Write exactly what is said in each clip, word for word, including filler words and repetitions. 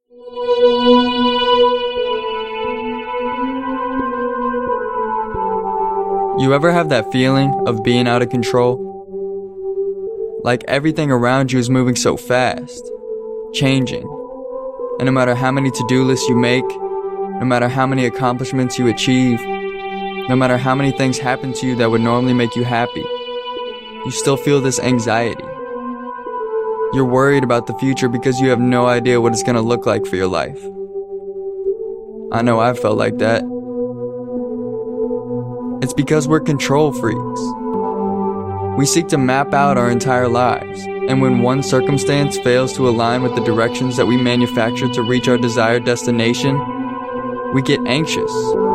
You ever have that feeling of being out of control? Like everything around you is moving so fast, changing. And no matter how many to-do lists you make, no matter how many accomplishments you achieve, no matter how many things happen to you that would normally make you happy, you still feel this anxiety. You're worried about the future because you have no idea what it's going to look like for your life. I know I've felt like that. It's because we're control freaks. We seek to map out our entire lives, and when one circumstance fails to align with the directions that we manufactured to reach our desired destination, we get anxious.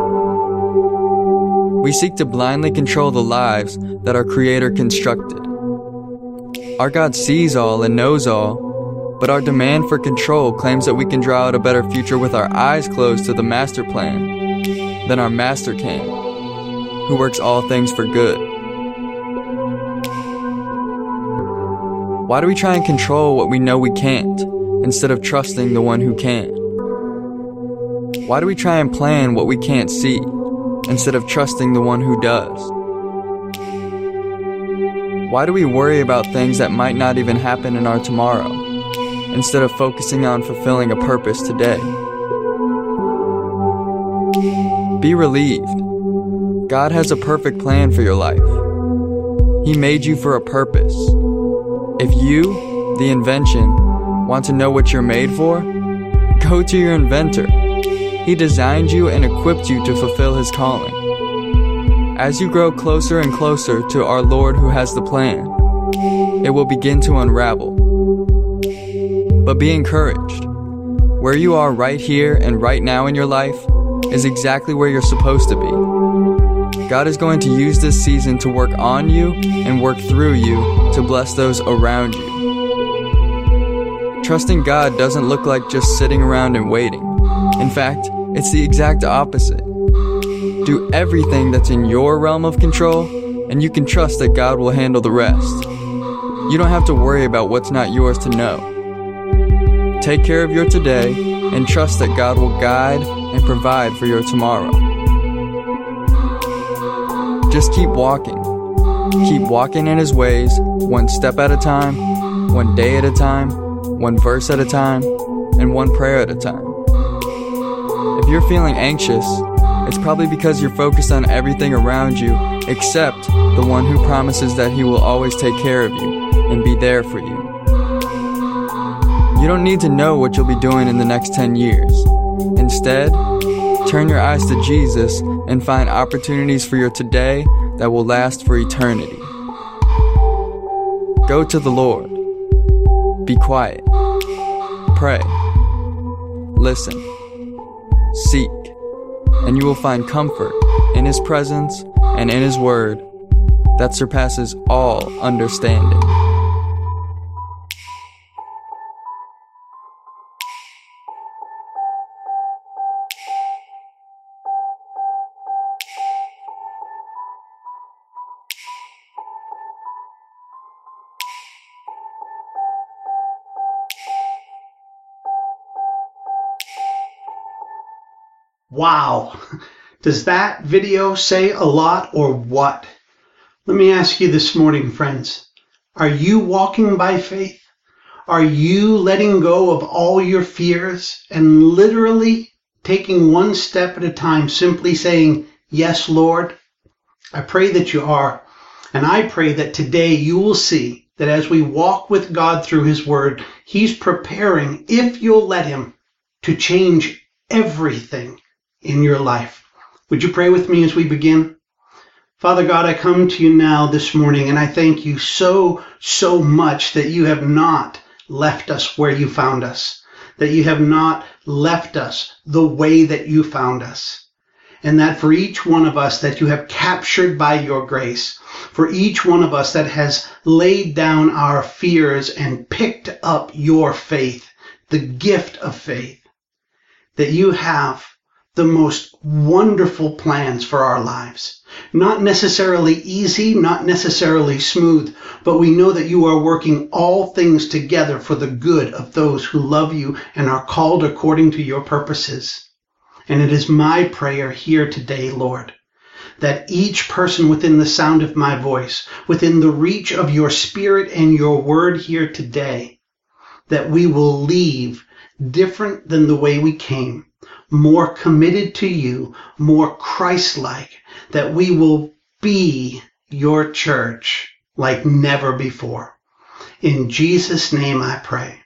We seek to blindly control the lives that our Creator constructed. Our God sees all and knows all, but our demand for control claims that we can draw out a better future with our eyes closed to the master plan than our Master can, who works all things for good. Why do we try and control what we know we can't, instead of trusting the one who can? Why do we try and plan what we can't see, instead of trusting the one who does? Why do we worry about things that might not even happen in our tomorrow, instead of focusing on fulfilling a purpose today? Be relieved. God has a perfect plan for your life. He made you for a purpose. If you, the invention, want to know what you're made for, go to your inventor. He designed you and equipped you to fulfill his calling. As you grow closer and closer to our Lord who has the plan, it will begin to unravel. But be encouraged. Where you are right here and right now in your life is exactly where you're supposed to be. God is going to use this season to work on you and work through you to bless those around you. Trusting God doesn't look like just sitting around and waiting. In fact, it's the exact opposite. Do everything that's in your realm of control, and you can trust that God will handle the rest. You don't have to worry about what's not yours to know. Take care of your today and trust that God will guide and provide for your tomorrow. Just keep walking. Keep walking in his ways, one step at a time, one day at a time, one verse at a time, and one prayer at a time. If you're feeling anxious, it's probably because you're focused on everything around you except the one who promises that he will always take care of you and be there for you. You don't need to know what you'll be doing in the next ten years. Instead, turn your eyes to Jesus and find opportunities for your today that will last for eternity. Go to the Lord. Be quiet. Pray. Listen. Seek. And you will find comfort in his presence and in his word that surpasses all understanding. Wow. Does that video say a lot or what? Let me ask you this morning, friends. Are you walking by faith? Are you letting go of all your fears and literally taking one step at a time, simply saying, "Yes, Lord"? I pray that you are. And I pray that today you will see that as we walk with God through his word, he's preparing, if you'll let him, to change everything in your life. Would you pray with me as we begin? Father God, I come to you now this morning, and I thank you so, so much that you have not left us where you found us, that you have not left us the way that you found us, and that for each one of us that you have captured by your grace, for each one of us that has laid down our fears and picked up your faith, the gift of faith, that you have the most wonderful plans for our lives. Not necessarily easy, not necessarily smooth, but we know that you are working all things together for the good of those who love you and are called according to your purposes. And it is my prayer here today, Lord, that each person within the sound of my voice, within the reach of your Spirit and your word here today, that we will leave different than the way we came, more committed to you, more Christ-like, that we will be your church like never before. In Jesus' name I pray.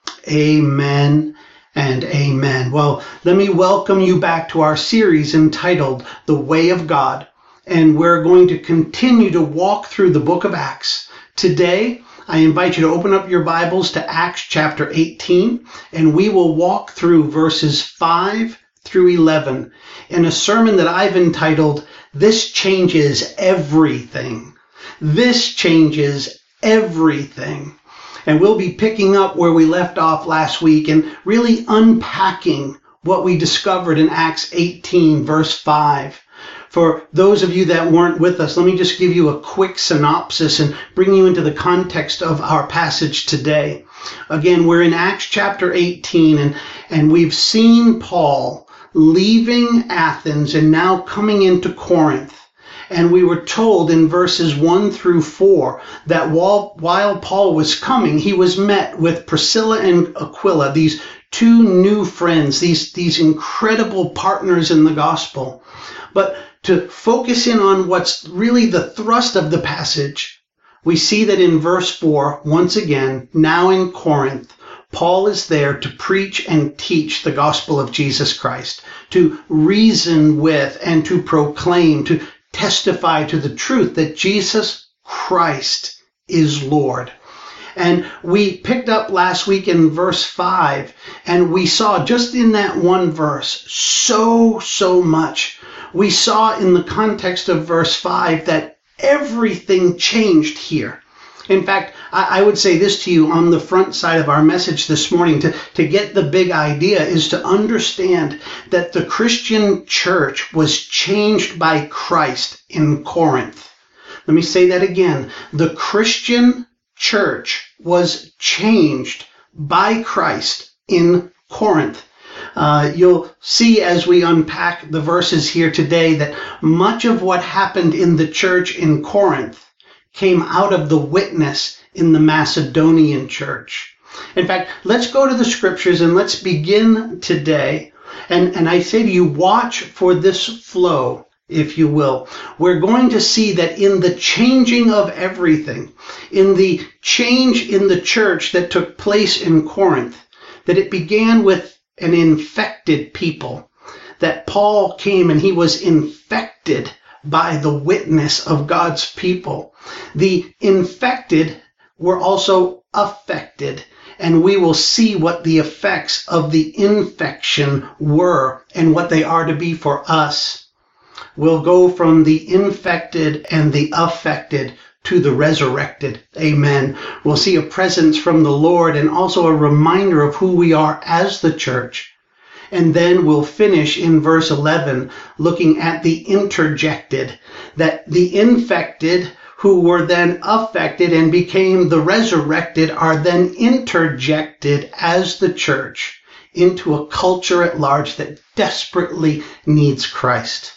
Amen and amen. Well, let me welcome you back to our series entitled The Way of God, and we're going to continue to walk through the book of Acts. Today, I invite you to open up your Bibles to Acts chapter eighteen, and we will walk through verses five through eleven in a sermon that I've entitled, This Changes Everything. This changes everything. And we'll be picking up where we left off last week and really unpacking what we discovered in Acts eighteen, verse five. For those of you that weren't with us, let me just give you a quick synopsis and bring you into the context of our passage today. Again, we're in Acts chapter eighteen, and, and we've seen Paul leaving Athens and now coming into Corinth. And we were told in verses one through four that while, while Paul was coming, he was met with Priscilla and Aquila, these two new friends, these, these incredible partners in the gospel. But to focus in on what's really the thrust of the passage, we see that in verse four, once again, now in Corinth, Paul is there to preach and teach the gospel of Jesus Christ, to reason with and to proclaim, to testify to the truth that Jesus Christ is Lord. And we picked up last week in verse five, and we saw just in that one verse so, so much. We saw in the context of verse five that everything changed here. In fact, I would say this to you on the front side of our message this morning. To, to get the big idea is to understand that the Christian church was changed by Christ in Corinth. Let me say that again. The Christian church was changed by Christ in Corinth. Uh, you'll see as we unpack the verses here today that much of what happened in the church in Corinth came out of the witness in the Macedonian church. In fact, let's go to the scriptures and let's begin today. And, and I say to you, watch for this flow, if you will. We're going to see that in the changing of everything, in the change in the church that took place in Corinth, that it began with an infected people, that Paul came and he was infected by the witness of God's people. The infected were also affected, and we will see what the effects of the infection were and what they are to be for us. We'll go from the infected and the affected to the resurrected. Amen. We'll see a presence from the Lord and also a reminder of who we are as the church. And then we'll finish in verse eleven, looking at the interjected, that the infected who were then affected and became the resurrected are then interjected as the church into a culture at large that desperately needs Christ.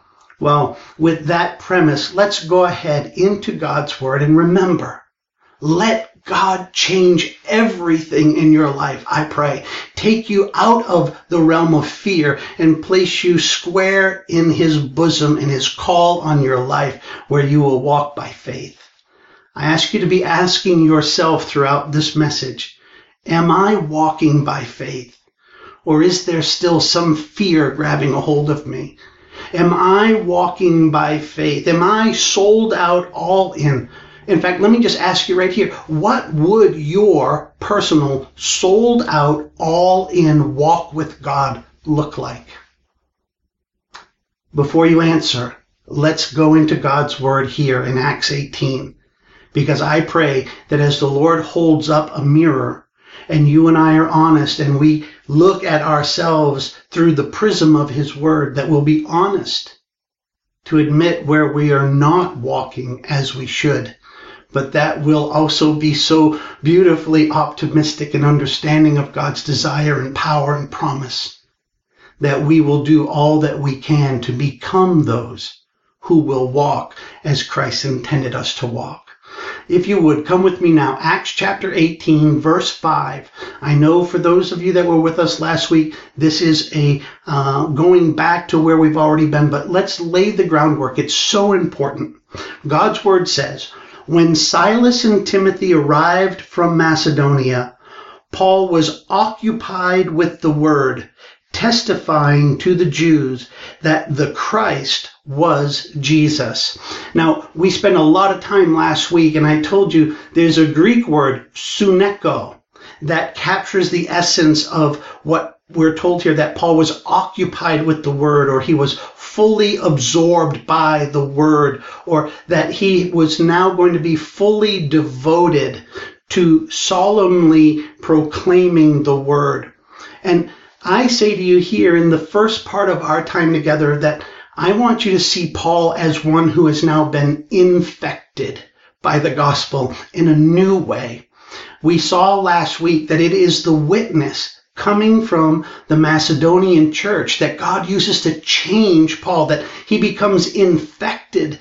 Well, with that premise, let's go ahead into God's Word and remember, let God change everything in your life, I pray. Take you out of the realm of fear and place you square in His bosom, in His call on your life, where you will walk by faith. I ask you to be asking yourself throughout this message, am I walking by faith? Or is there still some fear grabbing a hold of me? Am I walking by faith? Am I sold out all in? In fact, let me just ask you right here, what would your personal, sold out, all in walk with God look like? Before you answer, let's go into God's Word here in Acts eighteen, because I pray that as the Lord holds up a mirror and you and I are honest, and we look at ourselves through the prism of his word, that we'll be honest to admit where we are not walking as we should. But that will also be so beautifully optimistic and understanding of God's desire and power and promise, that we will do all that we can to become those who will walk as Christ intended us to walk. If you would, come with me now. Acts chapter eighteen, verse five. I know for those of you that were with us last week, this is a uh, going back to where we've already been, but let's lay the groundwork. It's so important. God's word says, when Silas and Timothy arrived from Macedonia, Paul was occupied with the word, testifying to the Jews that the Christ was Jesus. Now, we spent a lot of time last week, and I told you there's a Greek word, suneko, that captures the essence of what we're told here, that Paul was occupied with the word, or he was fully absorbed by the word, or that he was now going to be fully devoted to solemnly proclaiming the word. And I say to you here in the first part of our time together that I want you to see Paul as one who has now been infected by the gospel in a new way. We saw last week that it is the witness coming from the Macedonian church that God uses to change Paul, that he becomes infected,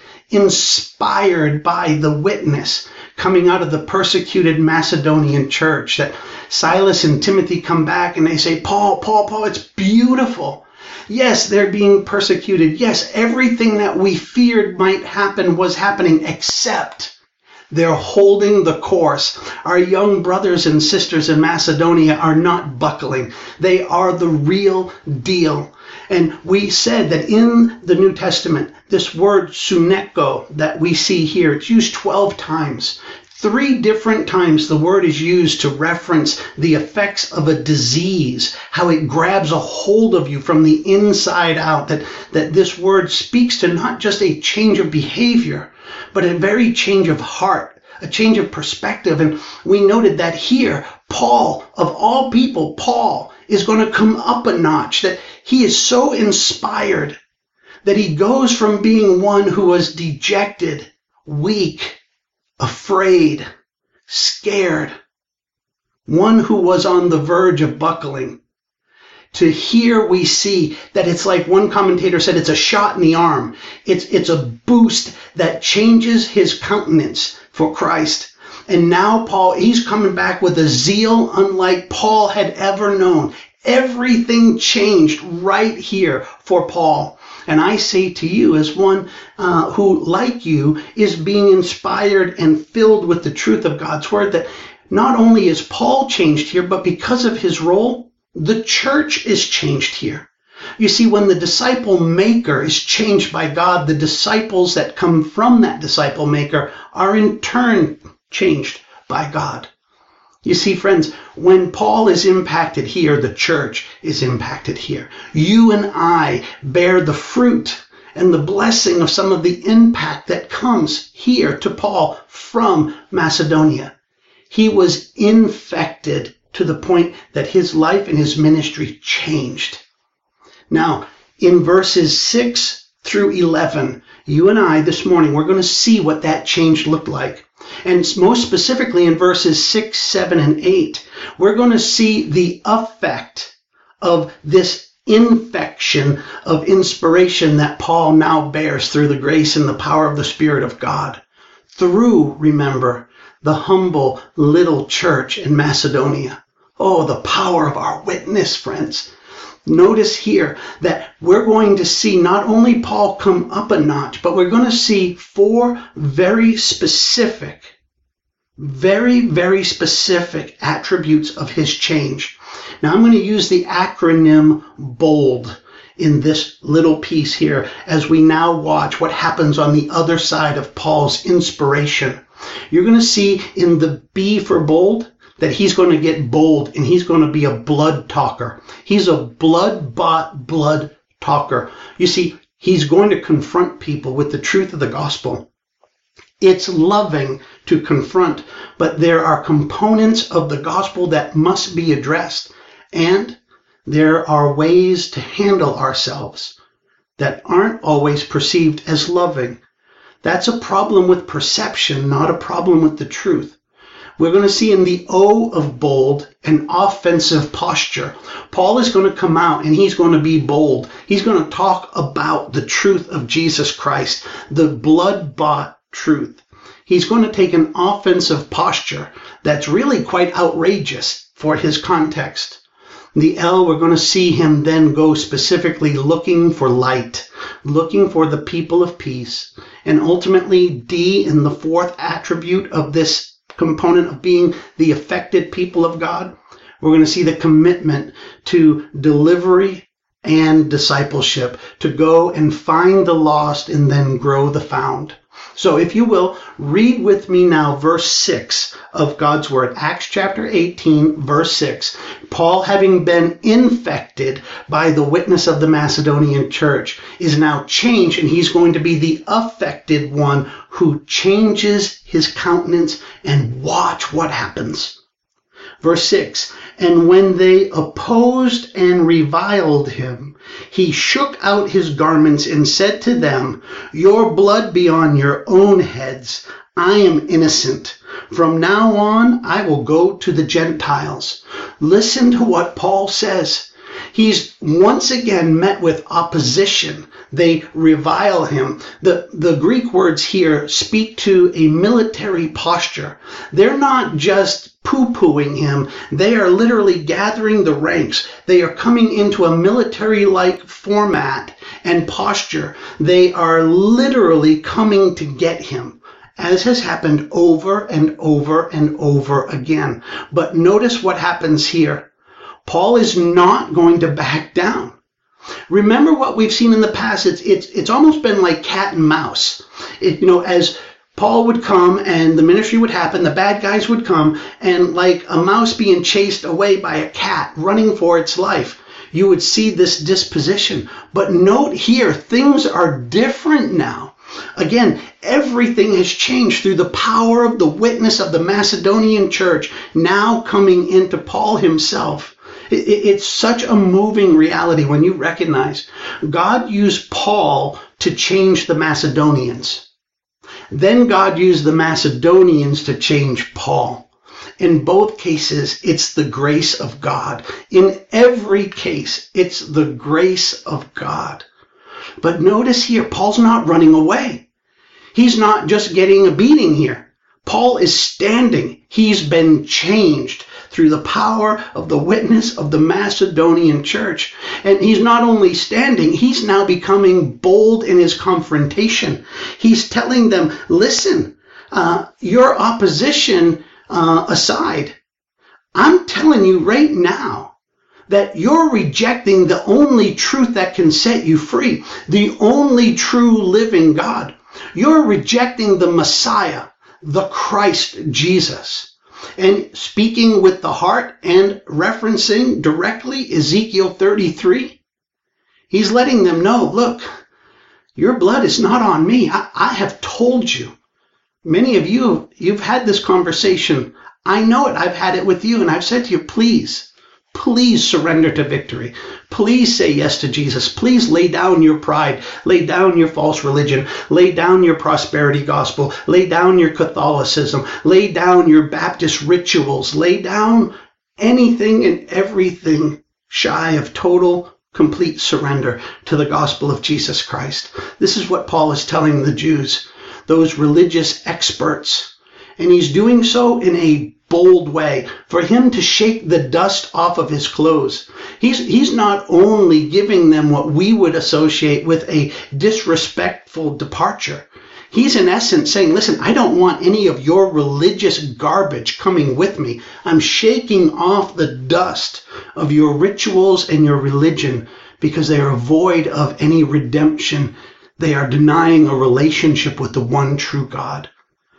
inspired by the witness coming out of the persecuted Macedonian church, that Silas and Timothy come back and they say, Paul, Paul, Paul, it's beautiful. Yes, they're being persecuted. Yes, everything that we feared might happen was happening, except they're holding the course. Our young brothers and sisters in Macedonia are not buckling. They are the real deal. And we said that in the New Testament, this word suneko that we see here, it's used twelve times. Three different times the word is used to reference the effects of a disease, how it grabs a hold of you from the inside out, that, that this word speaks to not just a change of behavior, but a very change of heart, a change of perspective. And we noted that here, Paul, of all people, Paul is going to come up a notch, that he is so inspired that he goes from being one who was dejected, weak, afraid, scared, one who was on the verge of buckling, to here we see that it's like one commentator said, it's a shot in the arm. It's, it's a boost that changes his countenance for Christ. And now Paul, he's coming back with a zeal unlike Paul had ever known. Everything changed right here for Paul. And I say to you, as one uh, who, like you, is being inspired and filled with the truth of God's word, that not only is Paul changed here, but because of his role, the church is changed here. You see, when the disciple maker is changed by God, the disciples that come from that disciple maker are in turn changed by God. You see, friends, when Paul is impacted here, the church is impacted here. You and I bear the fruit and the blessing of some of the impact that comes here to Paul from Macedonia. He was infected to the point that his life and his ministry changed. Now, in verses six through eleven, you and I this morning, we're going to see what that change looked like. And most specifically in verses six, seven, and eight, we're going to see the effect of this infection of inspiration that Paul now bears through the grace and the power of the Spirit of God. Through, remember, the humble little church in Macedonia. Oh, the power of our witness, friends. Notice here that we're going to see not only Paul come up a notch, but we're going to see four very specific, very, very specific attributes of his change. Now I'm going to use the acronym BOLD in this little piece here as we now watch what happens on the other side of Paul's inspiration. You're going to see in the B for bold that he's going to get bold and he's going to be a blood talker. He's a blood-bought blood talker. You see, he's going to confront people with the truth of the gospel. It's loving to confront, but there are components of the gospel that must be addressed, and there are ways to handle ourselves that aren't always perceived as loving. That's a problem with perception, not a problem with the truth. We're going to see in the O of bold an offensive posture. Paul is going to come out and he's going to be bold. He's going to talk about the truth of Jesus Christ, the blood-bought truth. He's going to take an offensive posture that's really quite outrageous for his context. The L, we're going to see him then go specifically looking for light, looking for the people of peace. And ultimately, D, in the fourth attribute of this component of being the affected people of God, we're going to see the commitment to delivery and discipleship, to go and find the lost and then grow the found. So if you will, read with me now verse six of God's Word. Acts chapter eighteen, verse six. Paul, having been infected by the witness of the Macedonian church, is now changed, and he's going to be the affected one who changes his countenance. And watch what happens. Verse six, and when they opposed and reviled him, he shook out his garments and said to them, your blood be on your own heads. I am innocent. From now on, I will go to the Gentiles. Listen to what Paul says. He's once again met with opposition. They revile him. The, the Greek words here speak to a military posture. They're not just poo-pooing him. They are literally gathering the ranks. They are coming into a military-like format and posture. They are literally coming to get him, as has happened over and over and over again. But notice what happens here. Paul is not going to back down. Remember what we've seen in the past. It's, it's, it's almost been like cat and mouse. It, you know, as Paul would come and the ministry would happen, the bad guys would come, and like a mouse being chased away by a cat running for its life, you would see this disposition. But note here, things are different now. Again, everything has changed through the power of the witness of the Macedonian church now coming into Paul himself. It's such a moving reality when you recognize God used Paul to change the Macedonians. Then God used the Macedonians to change Paul. In both cases, it's the grace of God. In every case, it's the grace of God. But notice here, Paul's not running away. He's not just getting a beating here. Paul is standing. He's been changed through the power of the witness of the Macedonian church. And he's not only standing, he's now becoming bold in his confrontation. He's telling them, listen, uh, your opposition uh, aside, I'm telling you right now that you're rejecting the only truth that can set you free, the only true living God. You're rejecting the Messiah, the Christ Jesus. And speaking with the heart and referencing directly Ezekiel thirty-three, he's letting them know, look, your blood is not on me. I, I have told you. Many of you, you've had this conversation. I know it. I've had it with you. And I've said to you, please, please surrender to victory. Please say yes to Jesus. Please lay down your pride. Lay down your false religion. Lay down your prosperity gospel. Lay down your Catholicism. Lay down your Baptist rituals. Lay down anything and everything shy of total, complete surrender to the gospel of Jesus Christ. This is what Paul is telling the Jews, those religious experts. And he's doing so in a bold way, for him to shake the dust off of his clothes. He's, he's not only giving them what we would associate with a disrespectful departure. He's in essence saying, listen, I don't want any of your religious garbage coming with me. I'm shaking off the dust of your rituals and your religion because they are void of any redemption. They are denying a relationship with the one true God.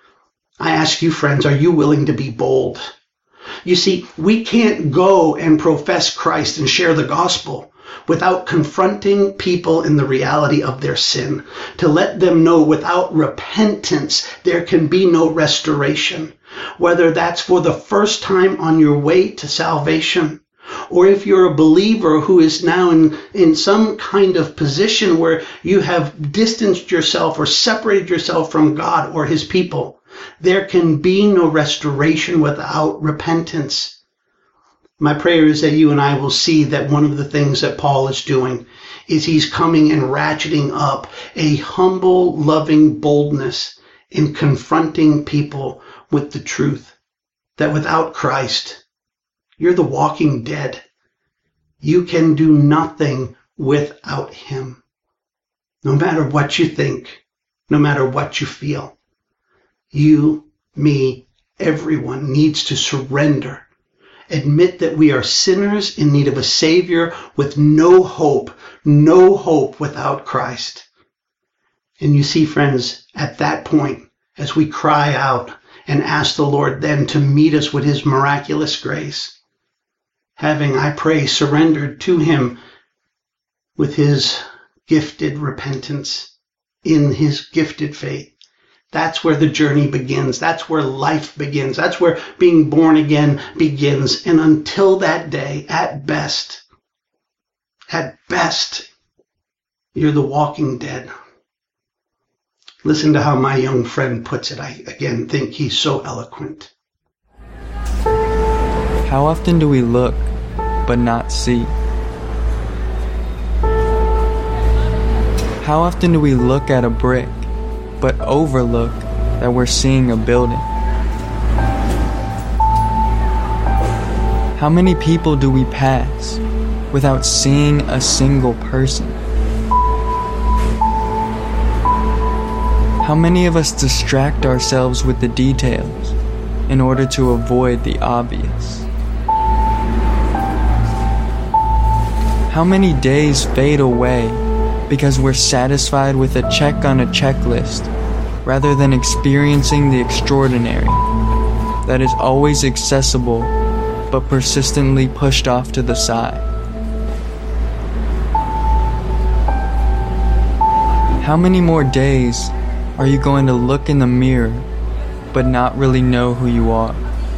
I ask you, friends, are you willing to be bold? You see, we can't go and profess Christ and share the gospel without confronting people in the reality of their sin, to let them know without repentance there can be no restoration, whether that's for the first time on your way to salvation, or if you're a believer who is now in, in some kind of position where you have distanced yourself or separated yourself from God or his people. There can be no restoration without repentance. My prayer is that you and I will see that one of the things that Paul is doing is he's coming and ratcheting up a humble, loving boldness in confronting people with the truth that without Christ, you're the walking dead. You can do nothing without him. No matter what you think, no matter what you feel, you, me, everyone needs to surrender. Admit that we are sinners in need of a Savior with no hope, no hope without Christ. And you see, friends, at that point, as we cry out and ask the Lord then to meet us with his miraculous grace, having, I pray, surrendered to him with his gifted repentance, in his gifted faith, that's where the journey begins. That's where life begins. That's where being born again begins. And until that day, at best, at best, you're the walking dead. Listen to how my young friend puts it. I, again, think he's so eloquent. How often do we look, but not see? How often do we look at a brick, but overlook that we're seeing a building? How many people do we pass without seeing a single person? How many of us distract ourselves with the details in order to avoid the obvious? How many days fade away because we're satisfied with a check on a checklist rather than experiencing the extraordinary that is always accessible but persistently pushed off to the side? How many more days are you going to look in the mirror but not really know who you are?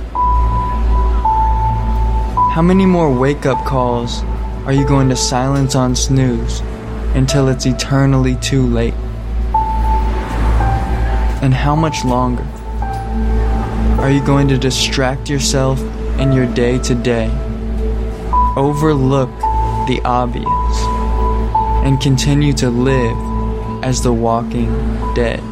How many more wake-up calls are you going to silence on snooze until it's eternally too late? And how much longer are you going to distract yourself in your day-to-day, overlook the obvious, and continue to live as the walking dead?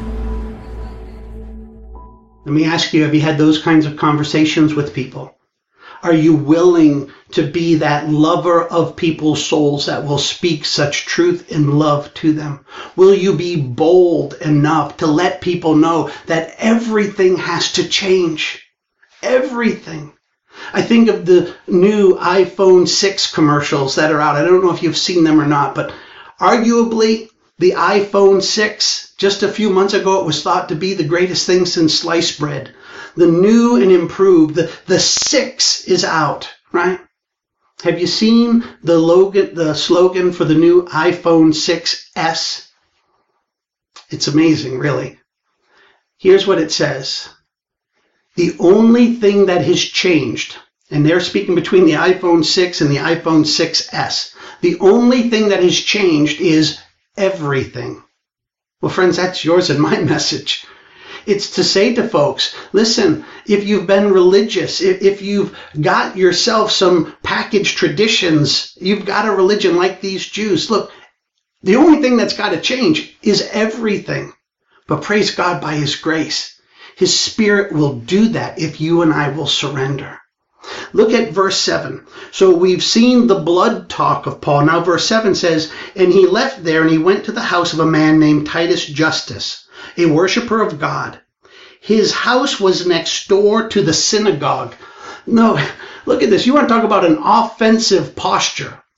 Let me ask you, have you had those kinds of conversations with people? Are you willing to be that lover of people's souls that will speak such truth and love to them? Will you be bold enough to let people know that everything has to change? Everything. I think of the new iPhone six commercials that are out. I don't know if you've seen them or not, but arguably the iPhone six, just a few months ago, it was thought to be the greatest thing since sliced bread. The new and improved, the, the six is out, right? Have you seen the, logan, the slogan for the new iPhone six S? It's amazing, really. Here's what it says. The only thing that has changed, and they're speaking between the iPhone six and the iPhone six S, the only thing that has changed is everything. Well, friends, that's yours and my message. It's to say to folks, listen, if you've been religious, if, if you've got yourself some packaged traditions, you've got a religion like these Jews, look, the only thing that's got to change is everything. But praise God, by his grace, his Spirit will do that if you and I will surrender. Look at verse seven. So we've seen the blood talk of Paul. Now verse seven says, and he left there and he went to the house of a man named Titus Justus, a worshiper of God. His house was next door to the synagogue. No, look at this. You want to talk about an offensive posture.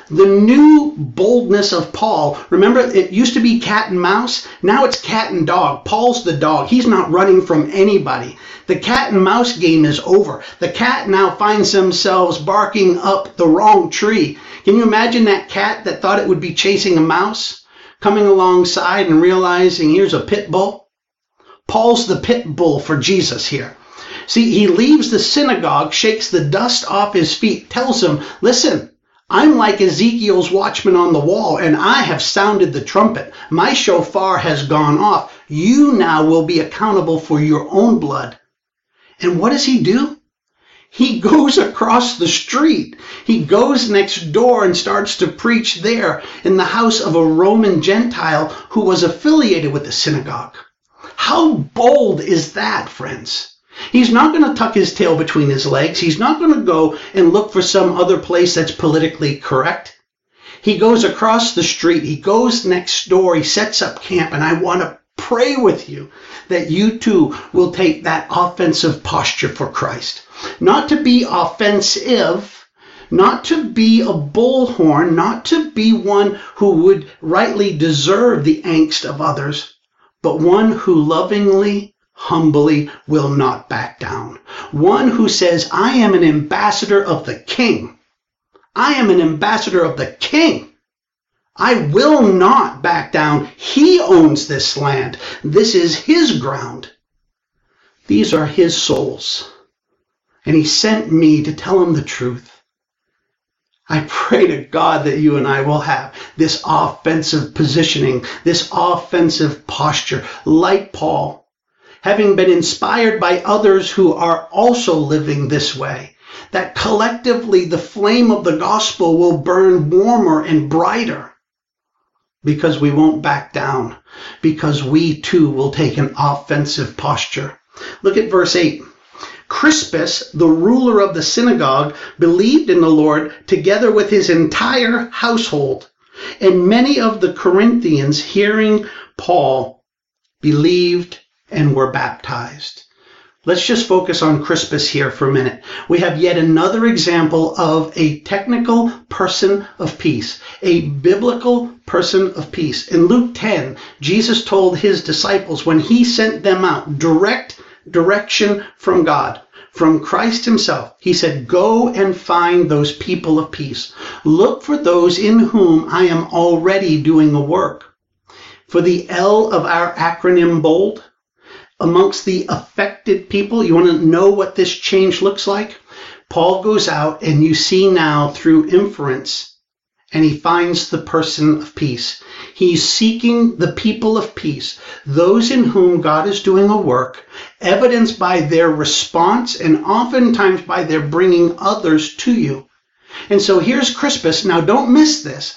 The new boldness of Paul, remember it used to be cat and mouse, now it's cat and dog. Paul's the dog. He's not running from anybody. The cat and mouse game is over. The cat now finds themselves barking up the wrong tree. Can you imagine that cat that thought it would be chasing a mouse, coming alongside and realizing here's a pit bull? Paul's the pit bull for Jesus here. See, he leaves the synagogue, shakes the dust off his feet, tells them, listen, I'm like Ezekiel's watchman on the wall, and I have sounded the trumpet. My shofar has gone off. You now will be accountable for your own blood. And what does he do? He goes across the street. He goes next door and starts to preach there in the house of a Roman Gentile who was affiliated with the synagogue. How bold is that, friends? He's not going to tuck his tail between his legs. He's not going to go and look for some other place that's politically correct. He goes across the street. He goes next door. He sets up camp. And I want to pray with you that you too will take that offensive posture for Christ. Not to be offensive, not to be a bullhorn, not to be one who would rightly deserve the angst of others, but one who lovingly, humbly will not back down. One who says, I am an ambassador of the King. I am an ambassador of the King. I will not back down. He owns this land. This is his ground. These are his souls. And he sent me to tell him the truth. I pray to God that you and I will have this offensive positioning, this offensive posture, like Paul, having been inspired by others who are also living this way, that collectively the flame of the gospel will burn warmer and brighter because we won't back down, because we too will take an offensive posture. Look at verse eight. Crispus, the ruler of the synagogue, believed in the Lord together with his entire household. And many of the Corinthians, hearing Paul, believed and were baptized. Let's just focus on Crispus here for a minute. We have yet another example of a technical person of peace, a biblical person of peace. In Luke ten, Jesus told his disciples when he sent them out, direct direction from God, from Christ himself. He said, go and find those people of peace. Look for those in whom I am already doing a work. For the L of our acronym BOLD, amongst the affected people, you want to know what this change looks like? Paul goes out and you see now through inference, and he finds the person of peace. He's seeking the people of peace, those in whom God is doing a work, evidenced by their response and oftentimes by their bringing others to you. And so here's Crispus. Now don't miss this.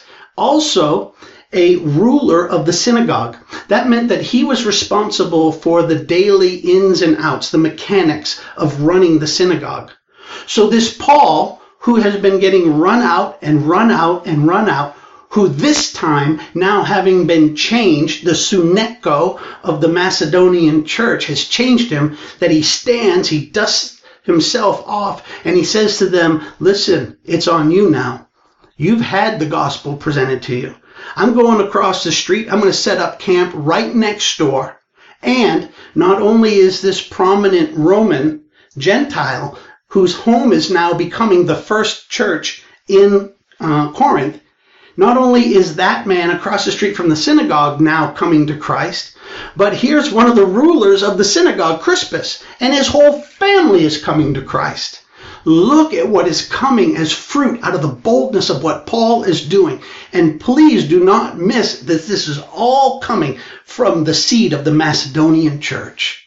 Also a ruler of the synagogue. That meant that he was responsible for the daily ins and outs, the mechanics of running the synagogue. So this Paul, who has been getting run out and run out and run out, who this time, now having been changed, the Suneko of the Macedonian church has changed him, that he stands, he dusts himself off, and he says to them, listen, it's on you now. You've had the gospel presented to you. I'm going across the street. I'm going to set up camp right next door. And not only is this prominent Roman Gentile, whose home is now becoming the first church in uh, Corinth, not only is that man across the street from the synagogue now coming to Christ, but here's one of the rulers of the synagogue, Crispus, and his whole family is coming to Christ. Look at what is coming as fruit out of the boldness of what Paul is doing. And please do not miss that this is all coming from the seed of the Macedonian church.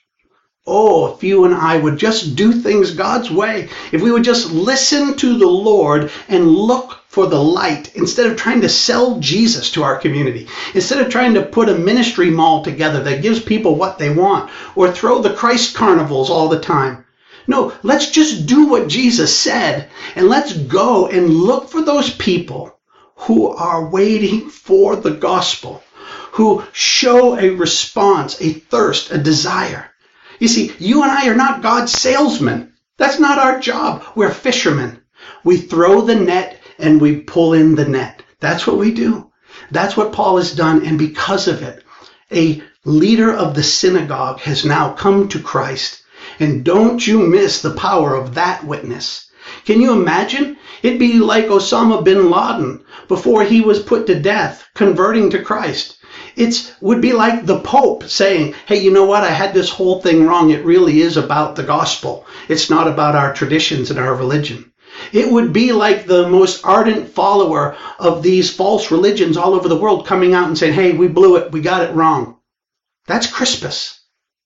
Oh, if you and I would just do things God's way, if we would just listen to the Lord and look for the light instead of trying to sell Jesus to our community, instead of trying to put a ministry mall together that gives people what they want or throw the Christ carnivals all the time. No, let's just do what Jesus said, and let's go and look for those people who are waiting for the gospel, who show a response, a thirst, a desire. You see, you and I are not God's salesmen. That's not our job. We're fishermen. We throw the net and we pull in the net. That's what we do. That's what Paul has done. And because of it, a leader of the synagogue has now come to Christ. And don't you miss the power of that witness. Can you imagine? It'd be like Osama bin Laden before he was put to death, converting to Christ. It would be like the Pope saying, hey, you know what? I had this whole thing wrong. It really is about the gospel. It's not about our traditions and our religion. It would be like the most ardent follower of these false religions all over the world coming out and saying, hey, we blew it. We got it wrong. That's Crispus.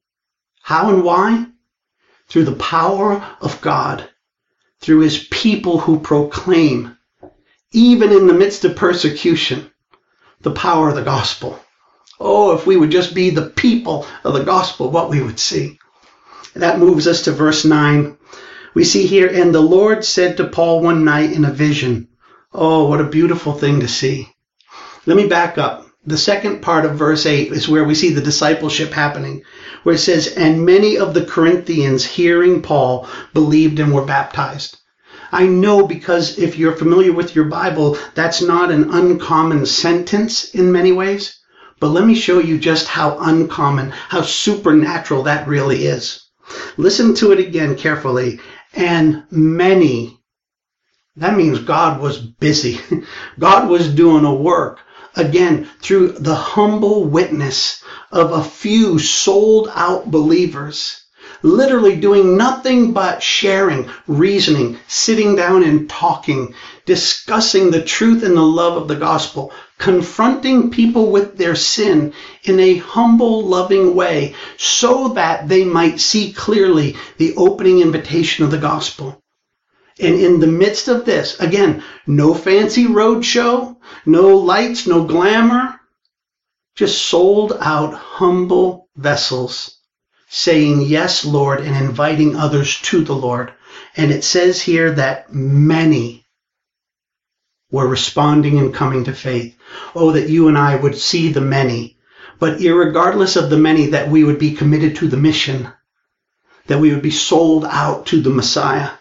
How and why? Through the power of God, through his people who proclaim, even in the midst of persecution, the power of the gospel. Oh, if we would just be the people of the gospel, what we would see. That moves us to verse nine. We see here, and the Lord said to Paul one night in a vision. Oh, what a beautiful thing to see. Let me back up. The second part of verse eight is where we see the discipleship happening, where it says, and many of the Corinthians hearing Paul believed and were baptized. I know, because if you're familiar with your Bible, that's not an uncommon sentence in many ways. But let me show you just how uncommon, how supernatural that really is. Listen to it again carefully. And many, that means God was busy. God was doing a work. Again, through the humble witness of a few sold out believers, literally doing nothing but sharing, reasoning, sitting down and talking, discussing the truth and the love of the gospel, confronting people with their sin in a humble, loving way so that they might see clearly the opening invitation of the gospel. And in the midst of this, again, no fancy roadshow, no lights, no glamour, just sold out humble vessels saying, yes, Lord, and inviting others to the Lord. And it says here that many were responding and coming to faith. Oh, that you and I would see the many, but irregardless of the many, that we would be committed to the mission, that we would be sold out to the Messiah.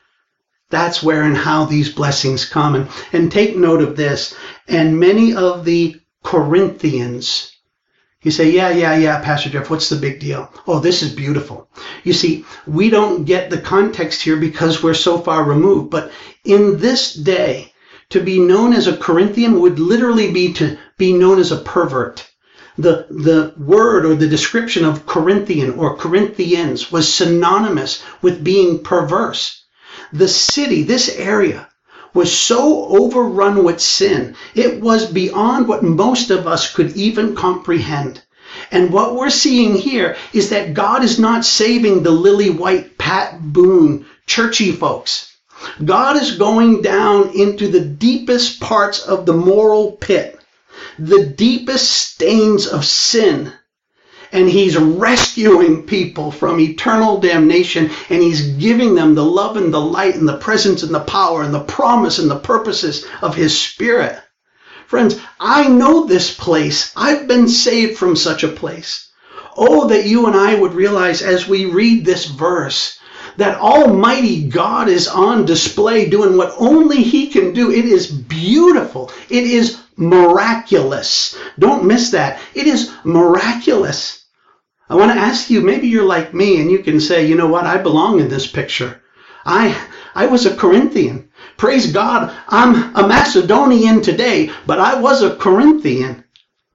That's where and how these blessings come. And, and take note of this. And many of the Corinthians, you say, yeah, yeah, yeah, Pastor Jeff, what's the big deal? Oh, this is beautiful. You see, we don't get the context here because we're so far removed. But in this day, to be known as a Corinthian would literally be to be known as a pervert. The, the word or the description of Corinthian or Corinthians was synonymous with being perverse. The city, this area, was so overrun with sin. It was beyond what most of us could even comprehend. And what we're seeing here is that God is not saving the lily white, Pat Boone, churchy folks. God is going down into the deepest parts of the moral pit, the deepest stains of sin. And he's rescuing people from eternal damnation, and he's giving them the love and the light and the presence and the power and the promise and the purposes of his Spirit. Friends, I know this place. I've been saved from such a place. Oh, that you and I would realize as we read this verse that Almighty God is on display doing what only he can do. It is beautiful. It is miraculous. Don't miss that. It is miraculous. I want to ask you, maybe you're like me and you can say, you know what, I belong in this picture. I I was a Corinthian. Praise God, I'm a Macedonian today, but I was a Corinthian.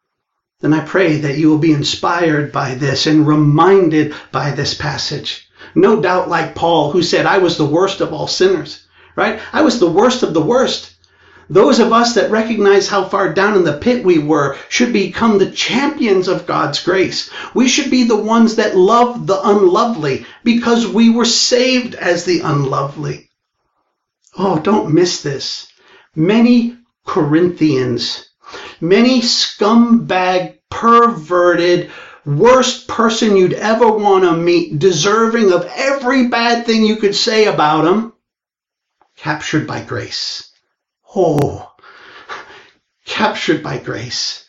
Then I pray that you will be inspired by this and reminded by this passage. No doubt like Paul, who said, I was the worst of all sinners, right? I was the worst of the worst. Those of us that recognize how far down in the pit we were should become the champions of God's grace. We should be the ones that love the unlovely because we were saved as the unlovely. Oh, don't miss this. Many Corinthians, many scumbag, perverted, worst person you'd ever want to meet, deserving of every bad thing you could say about them, captured by grace. Oh, captured by grace,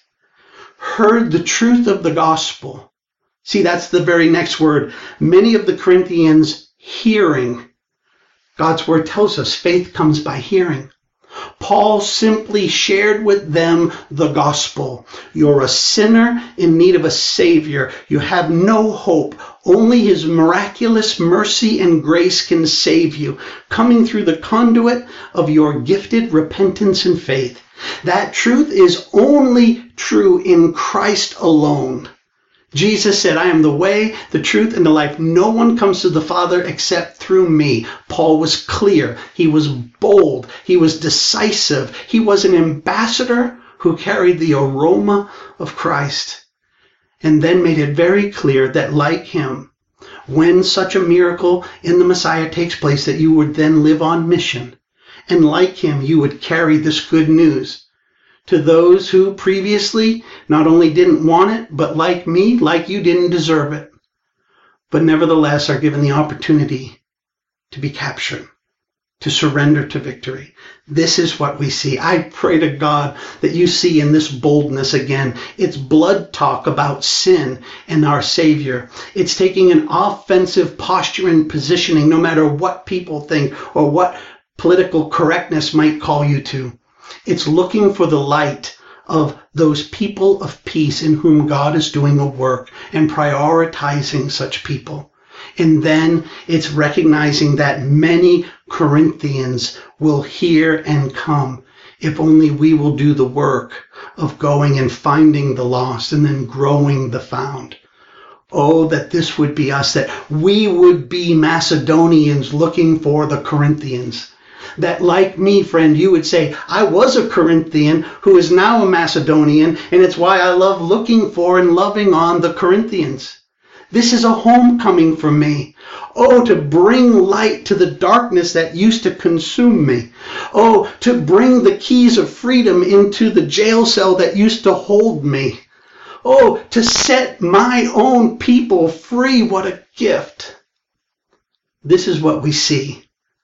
heard the truth of the gospel. See, that's the very next word. Many of the Corinthians hearing. God's word tells us faith comes by hearing. Paul simply shared with them the gospel. You're a sinner in need of a Savior. You have no hope. Only His miraculous mercy and grace can save you, coming through the conduit of your gifted repentance and faith. That truth is only true in Christ alone. Jesus said, I am the way, the truth, and the life. No one comes to the Father except through me. Paul was clear. He was bold. He was decisive. He was an ambassador who carried the aroma of Christ, and then made it very clear that like him, when such a miracle in the Messiah takes place, that you would then live on mission. And like him, you would carry this good news to those who previously not only didn't want it, but like me, like you, didn't deserve it, but nevertheless are given the opportunity to be captured, to surrender to victory. This is what we see. I pray to God that you see in this boldness again. It's blood talk about sin and our Savior. It's taking an offensive posture and positioning, no matter what people think or what political correctness might call you to. It's looking for the light of those people of peace in whom God is doing a work and prioritizing such people. And then it's recognizing that many Corinthians will hear and come if only we will do the work of going and finding the lost and then growing the found. Oh, that this would be us, that we would be Macedonians looking for the Corinthians. That like me, friend, you would say, I was a Corinthian who is now a Macedonian, and it's why I love looking for and loving on the Corinthians. This is a homecoming for me. Oh, to bring light to the darkness that used to consume me. Oh, to bring the keys of freedom into the jail cell that used to hold me. Oh, to set my own people free. What a gift. This is what we see.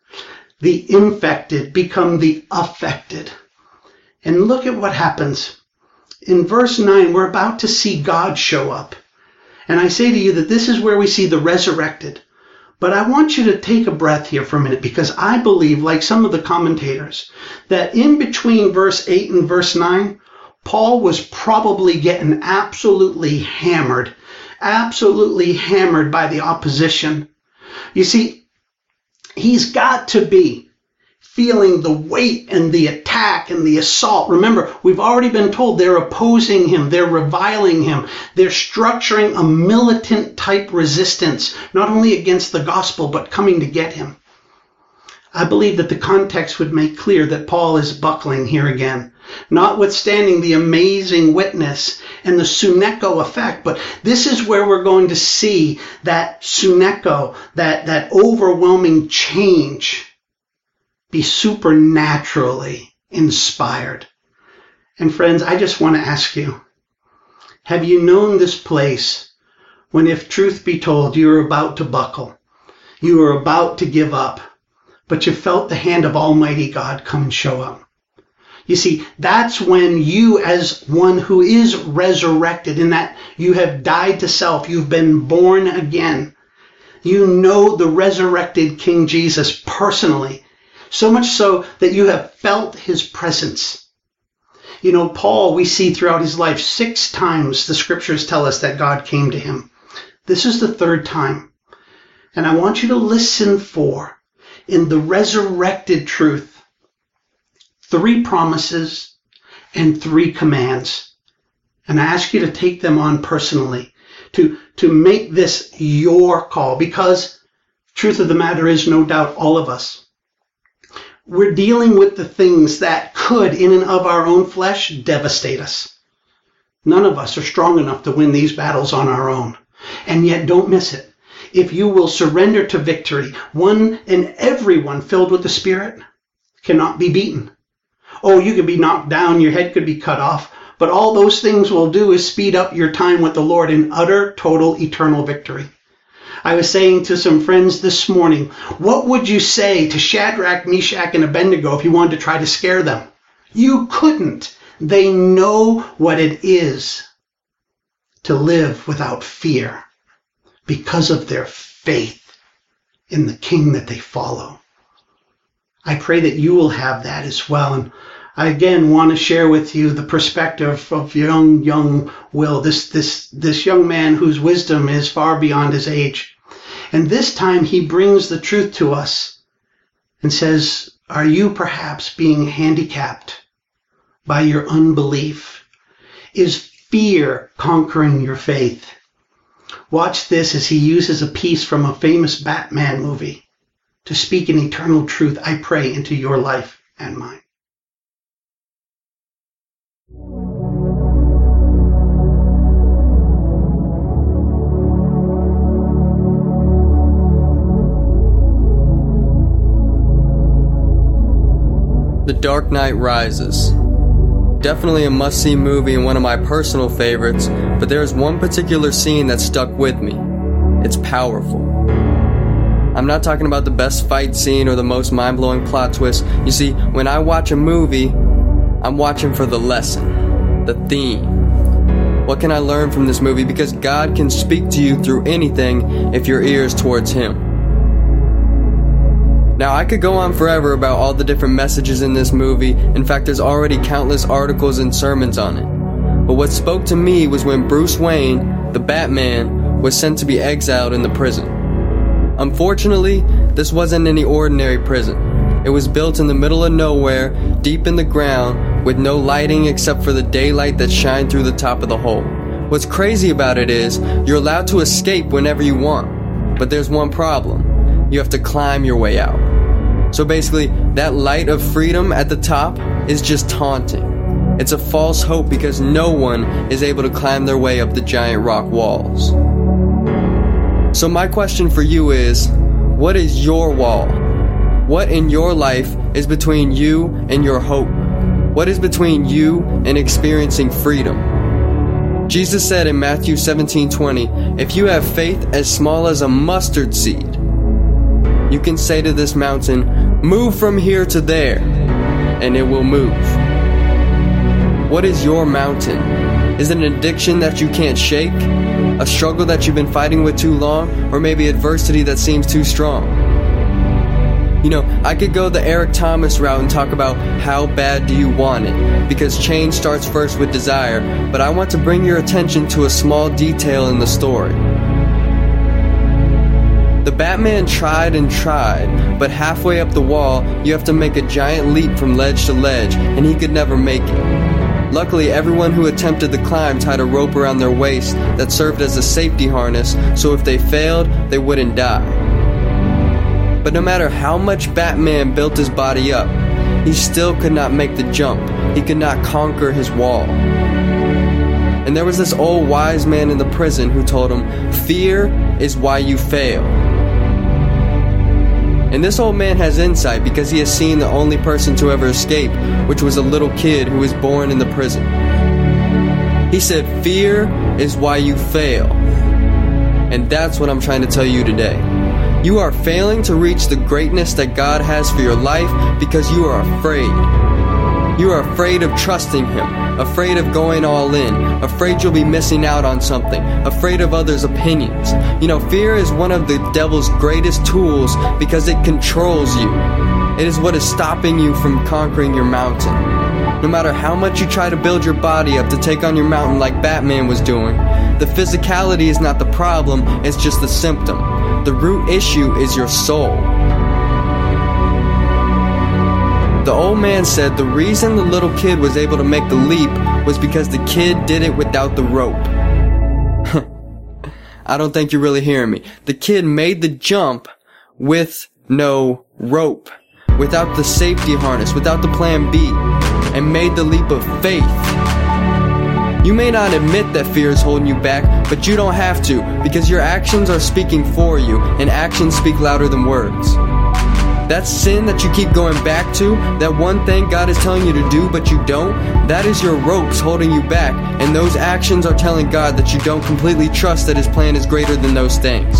The infected become the affected. And look at what happens. In verse nine, we're about to see God show up. And I say to you that this is where we see the resurrected. But I want you to take a breath here for a minute, because I believe, like some of the commentators, that in between verse eight and verse nine, Paul was probably getting absolutely hammered, absolutely hammered by the opposition. You see, he's got to be feeling the weight and the attack and the assault. Remember, we've already been told they're opposing him, they're reviling him, they're structuring a militant type resistance, not only against the gospel, but coming to get him. I believe that the context would make clear that Paul is buckling here again, notwithstanding the amazing witness and the suneko effect. But this is where we're going to see that suneko, that, that overwhelming change, be supernaturally inspired. And friends, I just want to ask you, have you known this place when, if truth be told, you were about to buckle, you were about to give up, but you felt the hand of Almighty God come and show up? You see, that's when you, as one who is resurrected, in that you have died to self, you've been born again. You know the resurrected King Jesus personally, so much so that you have felt his presence. You know, Paul, we see throughout his life, six times the scriptures tell us that God came to him. This is the third time. And I want you to listen for, in the resurrected truth, three promises and three commands. And I ask you to take them on personally, to, to make this your call, because truth of the matter is, no doubt, all of us, we're dealing with the things that could, in and of our own flesh, devastate us. None of us are strong enough to win these battles on our own. And yet, don't miss it. If you will surrender to victory, one and everyone filled with the Spirit cannot be beaten. Oh, you could be knocked down, your head could be cut off, but all those things will do is speed up your time with the Lord in utter, total, eternal victory. I was saying to some friends this morning, what would you say to Shadrach, Meshach, and Abednego if you wanted to try to scare them? You couldn't. They know what it is to live without fear because of their faith in the King that they follow. I pray that you will have that as well. And I again want to share with you the perspective of young, young Will, this, this, this young man whose wisdom is far beyond his age. And this time he brings the truth to us and says, are you perhaps being handicapped by your unbelief? Is fear conquering your faith? Watch this as he uses a piece from a famous Batman movie to speak an eternal truth, I pray, into your life and mine. The Dark Knight Rises. Definitely a must-see movie and one of my personal favorites, but there is one particular scene that stuck with me. It's powerful. I'm not talking about the best fight scene or the most mind-blowing plot twist. You see, when I watch a movie, I'm watching for the lesson, the theme. What can I learn from this movie? Because God can speak to you through anything if your ear is towards Him. Now, I could go on forever about all the different messages in this movie. In fact, there's already countless articles and sermons on it. But what spoke to me was when Bruce Wayne, the Batman, was sent to be exiled in the prison. Unfortunately, this wasn't any ordinary prison. It was built in the middle of nowhere, deep in the ground, with no lighting except for the daylight that shined through the top of the hole. What's crazy about it is, you're allowed to escape whenever you want. But there's one problem. You have to climb your way out. So basically, that light of freedom at the top is just taunting. It's a false hope because no one is able to climb their way up the giant rock walls. So my question for you is, what is your wall? What in your life is between you and your hope? What is between you and experiencing freedom? Jesus said in Matthew seventeen twenty, if you have faith as small as a mustard seed, you can say to this mountain, move from here to there, and it will move. What is your mountain? Is it an addiction that you can't shake? A struggle that you've been fighting with too long? Or maybe adversity that seems too strong? You know, I could go the Eric Thomas route and talk about how bad do you want it, because change starts first with desire, but I want to bring your attention to a small detail in the story. The Batman tried and tried, but halfway up the wall, you have to make a giant leap from ledge to ledge, and he could never make it. Luckily, everyone who attempted the climb tied a rope around their waist that served as a safety harness, so if they failed, they wouldn't die. But no matter how much Batman built his body up, he still could not make the jump. He could not conquer his wall. And there was this old wise man in the prison who told him, fear is why you fail. And this old man has insight because he has seen the only person to ever escape, which was a little kid who was born in the prison. He said, fear is why you fail. And that's what I'm trying to tell you today. You are failing to reach the greatness that God has for your life because you are afraid. You are afraid of trusting Him, afraid of going all in, afraid you'll be missing out on something, afraid of others' opinions. You know, fear is one of the devil's greatest tools because it controls you. It is what is stopping you from conquering your mountain. No matter how much you try to build your body up to take on your mountain like Batman was doing, the physicality is not the problem, it's just the symptom. The root issue is your soul. The old man said the reason the little kid was able to make the leap was because the kid did it without the rope. I don't think you're really hearing me. The kid made the jump with no rope, without the safety harness, without the plan B, and made the leap of faith. You may not admit that fear is holding you back, but you don't have to, because your actions are speaking for you, and actions speak louder than words. That sin that you keep going back to, that one thing God is telling you to do but you don't, that is your ropes holding you back, and those actions are telling God that you don't completely trust that His plan is greater than those things.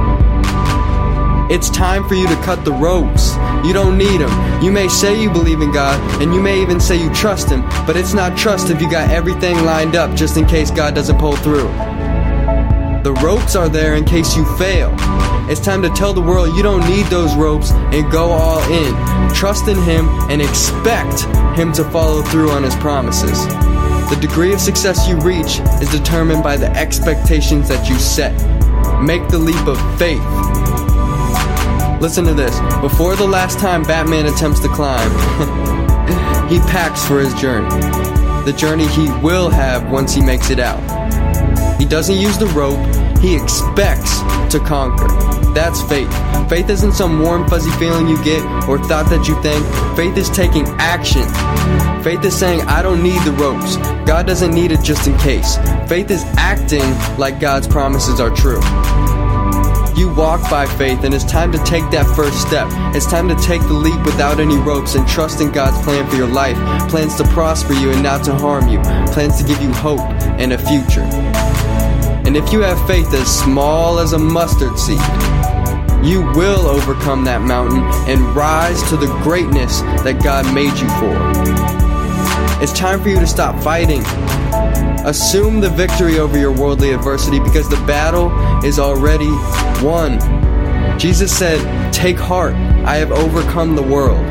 It's time for you to cut the ropes. You don't need them. You may say you believe in God, and you may even say you trust Him, but it's not trust if you got everything lined up just in case God doesn't pull through. The ropes are there in case you fail. It's time to tell the world you don't need those ropes and go all in. Trust in Him and expect Him to follow through on His promises. The degree of success you reach is determined by the expectations that you set. Make the leap of faith. Listen to this. Before the last time Batman attempts to climb, he packs for his journey. The journey he will have once he makes it out. He doesn't use the rope, he expects to conquer. That's faith. Faith isn't some warm, fuzzy feeling you get or thought that you think. Faith is taking action. Faith is saying, I don't need the ropes. God doesn't need it just in case. Faith is acting like God's promises are true. You walk by faith, and it's time to take that first step. It's time to take the leap without any ropes and trust in God's plan for your life. Plans to prosper you and not to harm you. Plans to give you hope and a future. And if you have faith as small as a mustard seed, you will overcome that mountain and rise to the greatness that God made you for. It's time for you to stop fighting. Assume the victory over your worldly adversity because the battle is already won. Jesus said, take heart, I have overcome the world.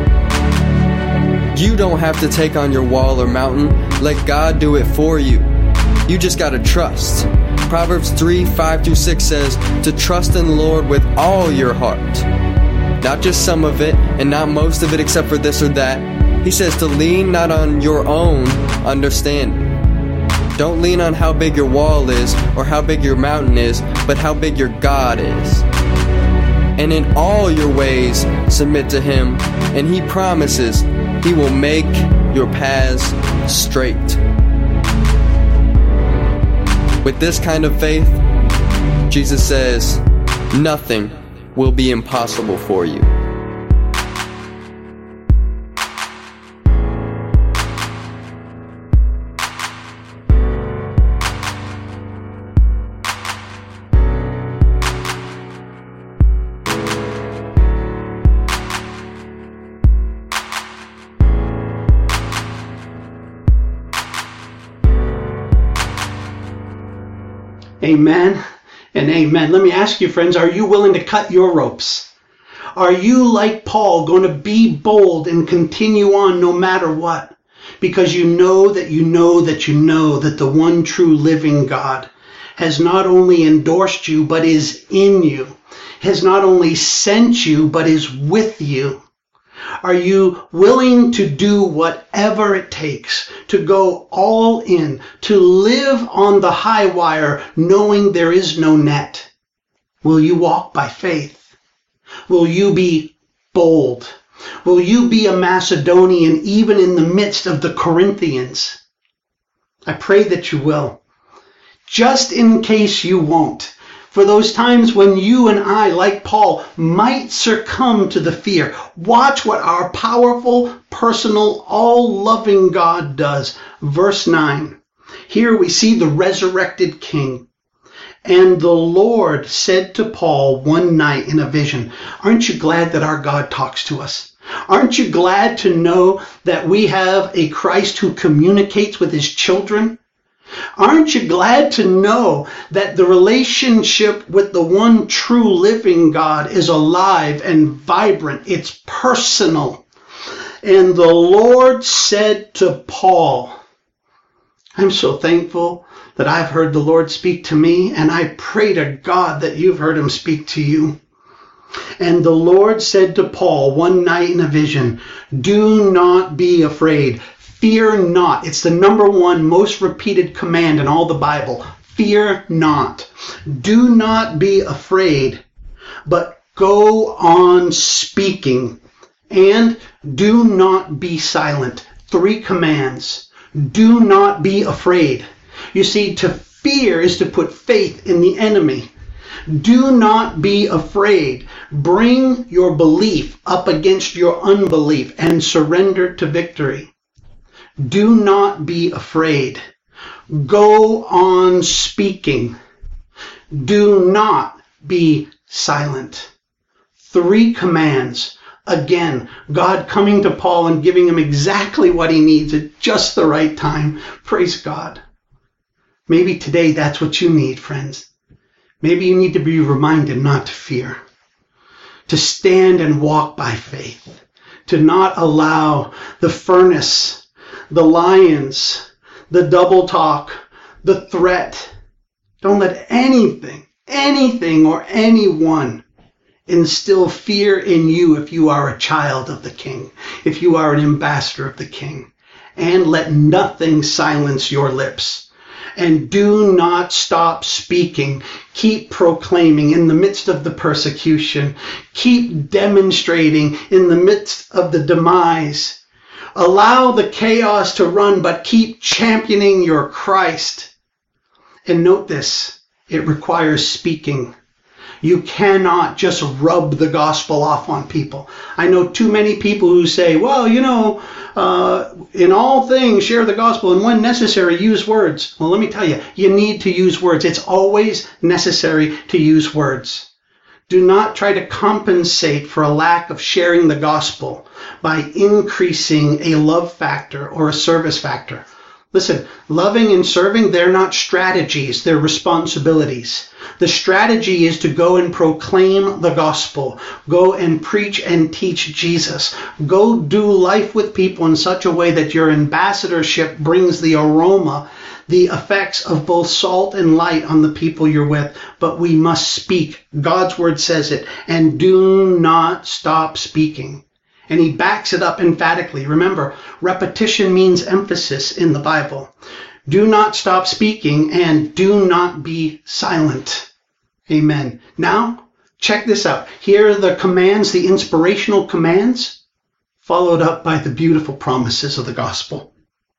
You don't have to take on your wall or mountain. Let God do it for you. You just gotta trust. Proverbs three, five through six says to trust in the Lord with all your heart. Not just some of it and not most of it except for this or that. He says to lean not on your own understanding. Don't lean on how big your wall is or how big your mountain is, but how big your God is. And in all your ways submit to Him, and He promises He will make your paths straight. With this kind of faith, Jesus says, nothing will be impossible for you. Amen and amen. Let me ask you, friends, are you willing to cut your ropes? Are you, like Paul, going to be bold and continue on no matter what? Because you know that you know that you know that the one true living God has not only endorsed you, but is in you, has not only sent you, but is with you. Are you willing to do whatever it takes to go all in, to live on the high wire, knowing there is no net? Will you walk by faith? Will you be bold? Will you be a Macedonian even in the midst of the Corinthians? I pray that you will. Just in case you won't, for those times when you and I, like Paul, might succumb to the fear, watch what our powerful, personal, all-loving God does. Verse nine. Here we see the resurrected King. And the Lord said to Paul one night in a vision, aren't you glad that our God talks to us? Aren't you glad to know that we have a Christ who communicates with His children? Aren't you glad to know that the relationship with the one true living God is alive and vibrant? It's personal. And the Lord said to Paul, I'm so thankful that I've heard the Lord speak to me, and I pray to God that you've heard Him speak to you. And the Lord said to Paul one night in a vision, do not be afraid. Fear not. It's the number one most repeated command in all the Bible. Fear not. Do not be afraid, but go on speaking. And do not be silent. Three commands. Do not be afraid. You see, to fear is to put faith in the enemy. Do not be afraid. Bring your belief up against your unbelief and surrender to victory. Do not be afraid. Go on speaking. Do not be silent. Three commands. Again, God coming to Paul and giving him exactly what he needs at just the right time. Praise God. Maybe today that's what you need, friends. Maybe you need to be reminded not to fear, to stand and walk by faith, to not allow the furnace, the lions, the double talk, the threat. Don't let anything, anything or anyone instill fear in you if you are a child of the King, if you are an ambassador of the King. And let nothing silence your lips. And do not stop speaking. Keep proclaiming in the midst of the persecution. Keep demonstrating in the midst of the demise. Allow the chaos to run, but keep championing your Christ. And note this, it requires speaking. You cannot just rub the gospel off on people. I know too many people who say, well, you know, uh, in all things, share the gospel, and when necessary, use words. Well, let me tell you, you need to use words. It's always necessary to use words. Do not try to compensate for a lack of sharing the gospel by increasing a love factor or a service factor. Listen, loving and serving, they're not strategies, they're responsibilities. The strategy is to go and proclaim the gospel. Go and preach and teach Jesus. Go do life with people in such a way that your ambassadorship brings the aroma, the effects of both salt and light on the people you're with. But we must speak. God's word says it. And do not stop speaking. And he backs it up emphatically. Remember, repetition means emphasis in the Bible. Do not stop speaking and do not be silent. Amen. Now, check this out. Here are the commands, the inspirational commands, followed up by the beautiful promises of the gospel.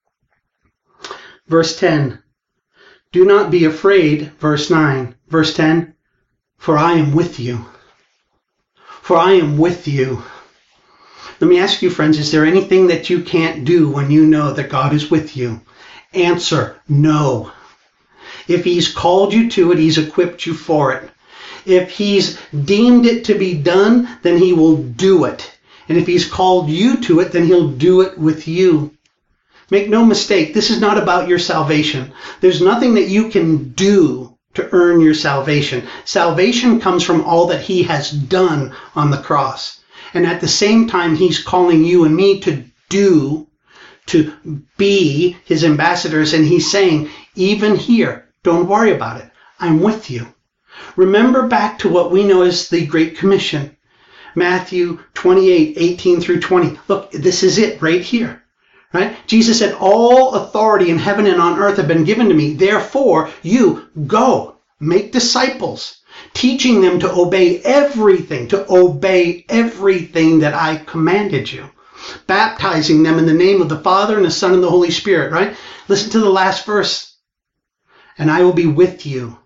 Verse ten, do not be afraid. Verse nine. Verse ten, for I am with you. For I am with you. Let me ask you, friends, is there anything that you can't do when you know that God is with you? Answer, no. If he's called you to it, he's equipped you for it. If he's deemed it to be done, then he will do it. And if he's called you to it, then he'll do it with you. Make no mistake, this is not about your salvation. There's nothing that you can do to earn your salvation. Salvation comes from all that he has done on the cross. And at the same time, he's calling you and me to do, to be his ambassadors. And he's saying, even here, don't worry about it. I'm with you. Remember back to what we know as the Great Commission. Matthew twenty-eight, eighteen through twenty. Look, this is it right here. Right? Jesus said, all authority in heaven and on earth have been given to me. Therefore, you go, make disciples, teaching them to obey everything, to obey everything that I commanded you. Baptizing them in the name of the Father and the Son and the Holy Spirit, right? Listen to the last verse. And I will be with you,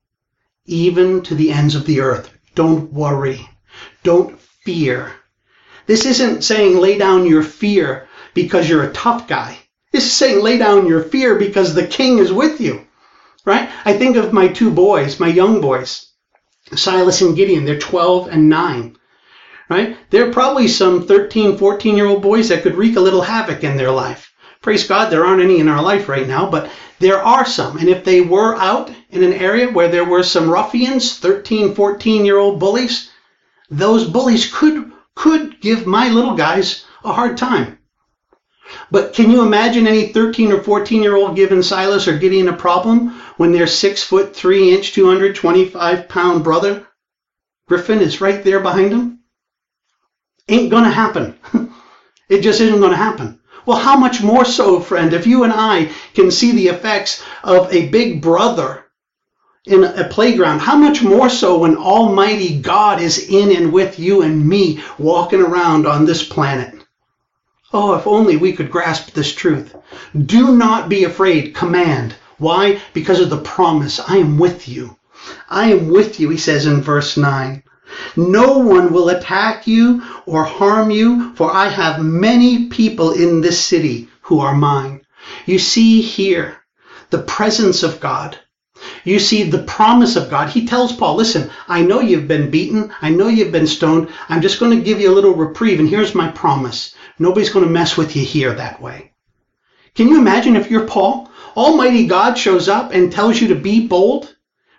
even to the ends of the earth. Don't worry. Don't fear. This isn't saying lay down your fear because you're a tough guy. This is saying lay down your fear because the King is with you, right? I think of my two boys, my young boys. Silas and Gideon, they're twelve and nine, right? They're probably some thirteen, fourteen-year-old boys that could wreak a little havoc in their life. Praise God, there aren't any in our life right now, but there are some. And if they were out in an area where there were some ruffians, thirteen, fourteen-year-old bullies, those bullies could, could give my little guys a hard time. But can you imagine any thirteen or fourteen-year-old giving Silas or Gideon a problem when their six foot three inch, two hundred twenty-five pound brother, Griffin, is right there behind them? Ain't going to happen. It just isn't going to happen. Well, how much more so, friend, if you and I can see the effects of a big brother in a playground, how much more so when Almighty God is in and with you and me walking around on this planet? Oh, if only we could grasp this truth. Do not be afraid. Command. Why? Because of the promise. I am with you. I am with you, he says in verse nine. No one will attack you or harm you, for I have many people in this city who are mine. You see here the presence of God. You see the promise of God. He tells Paul, listen, I know you've been beaten. I know you've been stoned. I'm just going to give you a little reprieve, and here's my promise. Nobody's going to mess with you here that way. Can you imagine if you're Paul? Almighty God shows up and tells you to be bold.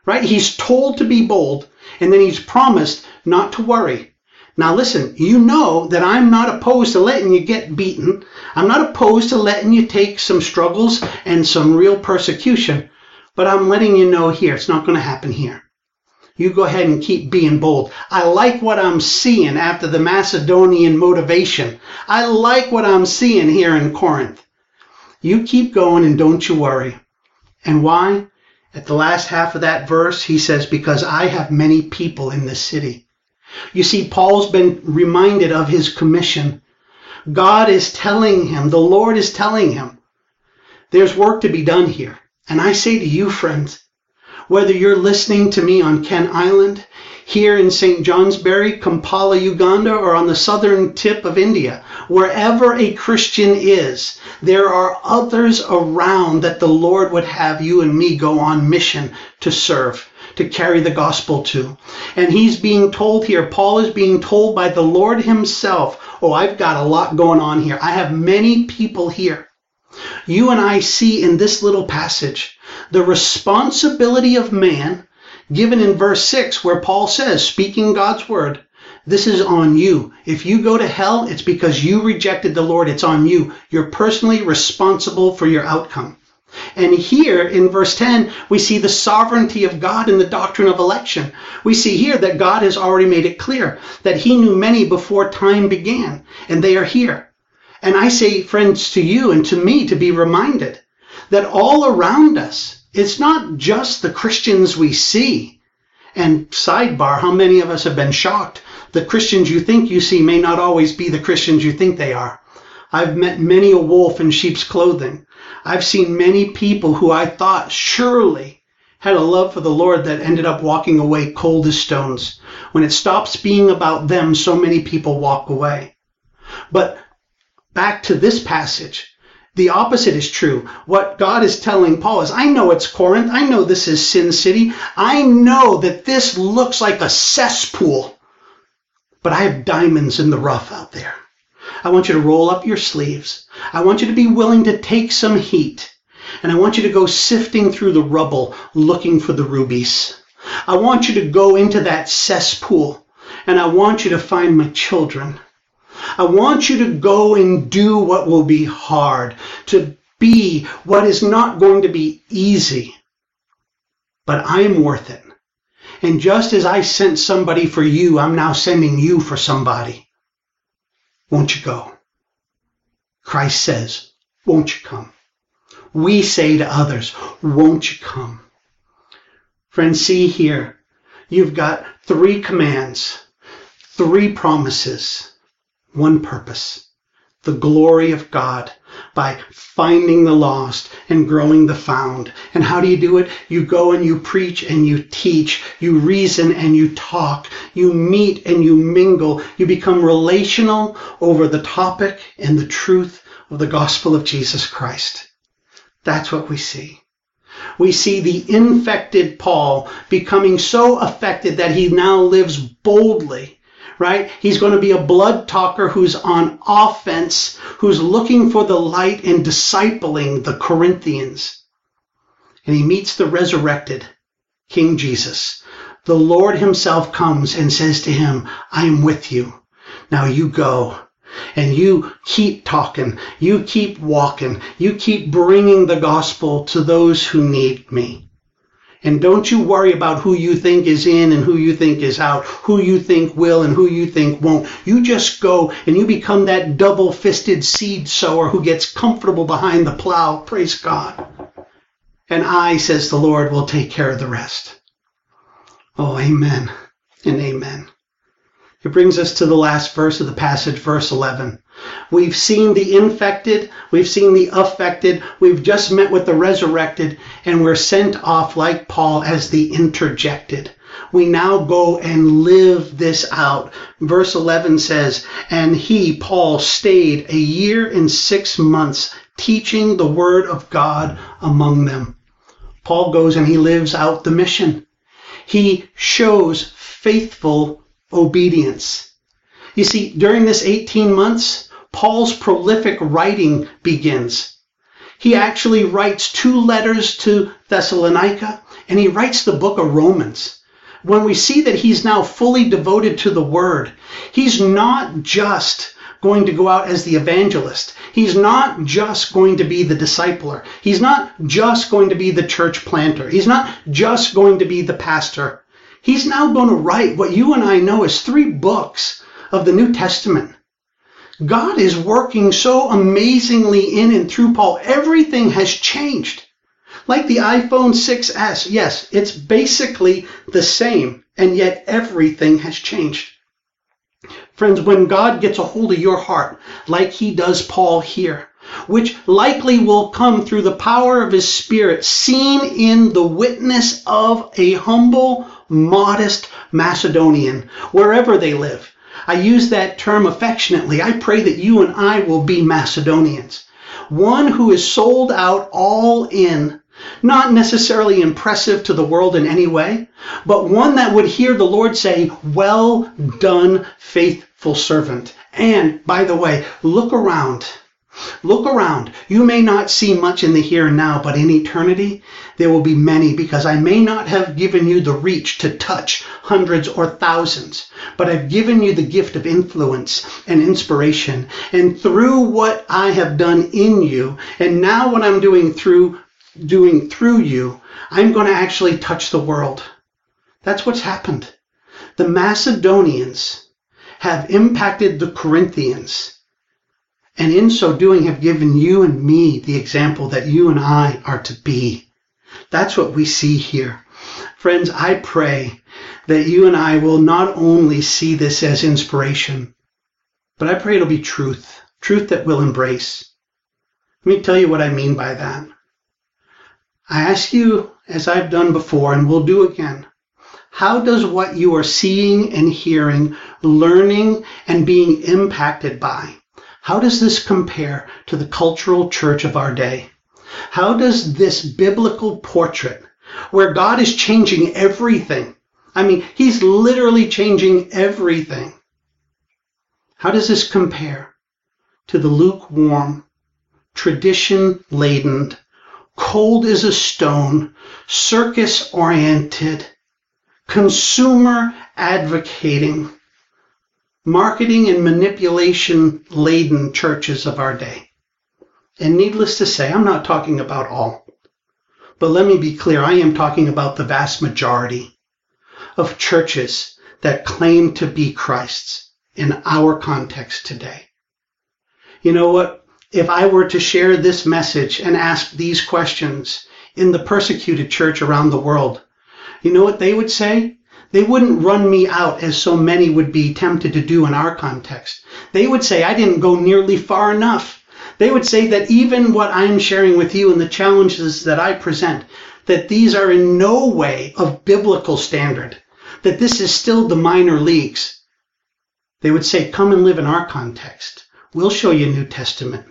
right? He's told to be bold, and then he's promised not to worry. Now listen, you know that I'm not opposed to letting you get beaten. I'm not opposed to letting you take some struggles and some real persecution, but I'm letting you know here, it's not going to happen here. You go ahead and keep being bold. I like what I'm seeing after the Macedonian motivation. I like what I'm seeing here in Corinth. You keep going and don't you worry. And why? At the last half of that verse, he says, because I have many people in this city. You see, Paul's been reminded of his commission. God is telling him, the Lord is telling him, there's work to be done here. And I say to you, friends, whether you're listening to me on Ken Island, here in Saint Johnsbury, Kampala, Uganda, or on the southern tip of India, wherever a Christian is, there are others around that the Lord would have you and me go on mission to serve, to carry the gospel to. And he's being told here, Paul is being told by the Lord himself, oh, I've got a lot going on here. I have many people here. You and I see in this little passage the responsibility of man given in verse six, where Paul says, speaking God's word, this is on you. If you go to hell, it's because you rejected the Lord. It's on you. You're personally responsible for your outcome. And here in verse ten, we see the sovereignty of God in the doctrine of election. We see here that God has already made it clear that he knew many before time began, and they are here. And I say, friends, to you and to me to be reminded that all around us, it's not just the Christians we see. And sidebar, how many of us have been shocked? The Christians you think you see may not always be the Christians you think they are. I've met many a wolf in sheep's clothing. I've seen many people who I thought surely had a love for the Lord that ended up walking away cold as stones. When it stops being about them, so many people walk away. But back to this passage, the opposite is true. What God is telling Paul is, I know it's Corinth. I know this is Sin City. I know that this looks like a cesspool, but I have diamonds in the rough out there. I want you to roll up your sleeves. I want you to be willing to take some heat. And I want you to go sifting through the rubble looking for the rubies. I want you to go into that cesspool, and I want you to find my children. I want you to go and do what will be hard, to be what is not going to be easy. But I am worth it. And just as I sent somebody for you, I'm now sending you for somebody. Won't you go? Christ says, won't you come? We say to others, won't you come? Friends, see here, you've got three commands, three promises. One purpose, the glory of God by finding the lost and growing the found. And how do you do it? You go and you preach and you teach, you reason and you talk, you meet and you mingle, you become relational over the topic and the truth of the gospel of Jesus Christ. That's what we see. We see the infected Paul becoming so affected that he now lives boldly. Right? He's going to be a blood talker who's on offense, who's looking for the light and discipling the Corinthians. And he meets the resurrected King Jesus. The Lord himself comes and says to him, I am with you. Now you go and you keep talking. You keep walking. You keep bringing the gospel to those who need me. And don't you worry about who you think is in and who you think is out, who you think will and who you think won't. You just go and you become that double-fisted seed sower who gets comfortable behind the plow. Praise God. And I, says the Lord, will take care of the rest. Oh, amen and amen. It brings us to the last verse of the passage, verse eleven. We've seen the infected, we've seen the affected, we've just met with the resurrected, and we're sent off like Paul as the interjected. We now go and live this out. Verse eleven says, and he, Paul, stayed a year and six months teaching the word of God among them. Paul goes and he lives out the mission. He shows faithful obedience. You see, during this eighteen months, Paul's prolific writing begins. He actually writes two letters to Thessalonica and he writes the book of Romans. When we see that he's now fully devoted to the word, he's not just going to go out as the evangelist. He's not just going to be the discipler. He's not just going to be the church planter. He's not just going to be the pastor. He's now going to write what you and I know as three books of the New Testament. God is working so amazingly in and through Paul. Everything has changed. Like the iPhone six S, yes, it's basically the same, and yet everything has changed. Friends, when God gets a hold of your heart, like he does Paul here, which likely will come through the power of his Spirit, seen in the witness of a humble, modest Macedonian, wherever they live. I use that term affectionately. I pray that you and I will be Macedonians. One who is sold out all in, not necessarily impressive to the world in any way, but one that would hear the Lord say, "Well done, faithful servant." And, by the way, look around. Look around. You may not see much in the here and now, but in eternity, there will be many, because I may not have given you the reach to touch hundreds or thousands, but I've given you the gift of influence and inspiration. And through what I have done in you, and now what I'm doing through doing through you, I'm going to actually touch the world. That's what's happened. The Macedonians have impacted the Corinthians, and in so doing have given you and me the example that you and I are to be. That's what we see here. Friends, I pray that you and I will not only see this as inspiration, but I pray it'll be truth, truth that we'll embrace. Let me tell you what I mean by that. I ask you, as I've done before and will do again, how does what you are seeing and hearing, learning and being impacted by, how does this compare to the cultural church of our day? How does this biblical portrait, where God is changing everything, I mean, he's literally changing everything, how does this compare to the lukewarm, tradition-laden, cold as a stone, circus-oriented, consumer-advocating, marketing and manipulation-laden churches of our day? And needless to say, I'm not talking about all. But let me be clear, I am talking about the vast majority of churches that claim to be Christ's in our context today. You know what? If I were to share this message and ask these questions in the persecuted church around the world, you know what they would say? They wouldn't run me out as so many would be tempted to do in our context. They would say I didn't go nearly far enough. They would say that even what I'm sharing with you and the challenges that I present, that these are in no way of biblical standard, that this is still the minor leagues. They would say, come and live in our context. We'll show you New Testament.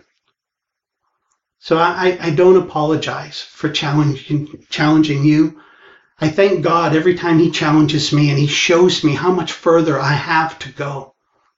So I, I don't apologize for challenging, challenging you. I thank God every time he challenges me and he shows me how much further I have to go.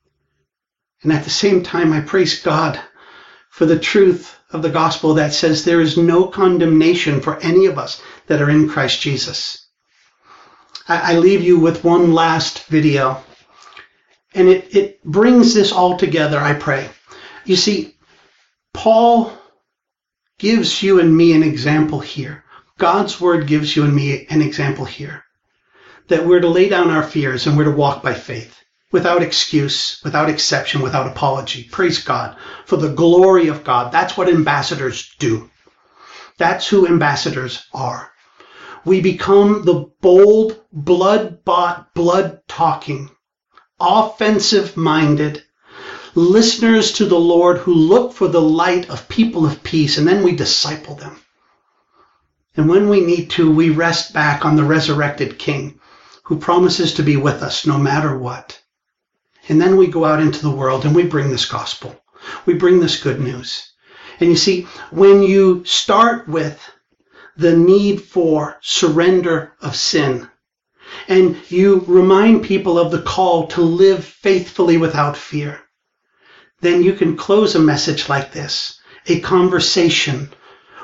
And at the same time, I praise God for the truth of the gospel that says there is no condemnation for any of us that are in Christ Jesus. I, I leave you with one last video, and it, it brings this all together, I pray. You see, Paul gives you and me an example here. God's word gives you and me an example here, that we're to lay down our fears and we're to walk by faith, without excuse, without exception, without apology. Praise God for the glory of God. That's what ambassadors do. That's who ambassadors are. We become the bold, blood-bought, blood-talking, offensive-minded listeners to the Lord who look for the light of people of peace, and then we disciple them. And when we need to, we rest back on the resurrected King who promises to be with us no matter what. And then we go out into the world and we bring this gospel. We bring this good news. And you see, when you start with the need for surrender of sin, and you remind people of the call to live faithfully without fear, then you can close a message like this, a conversation,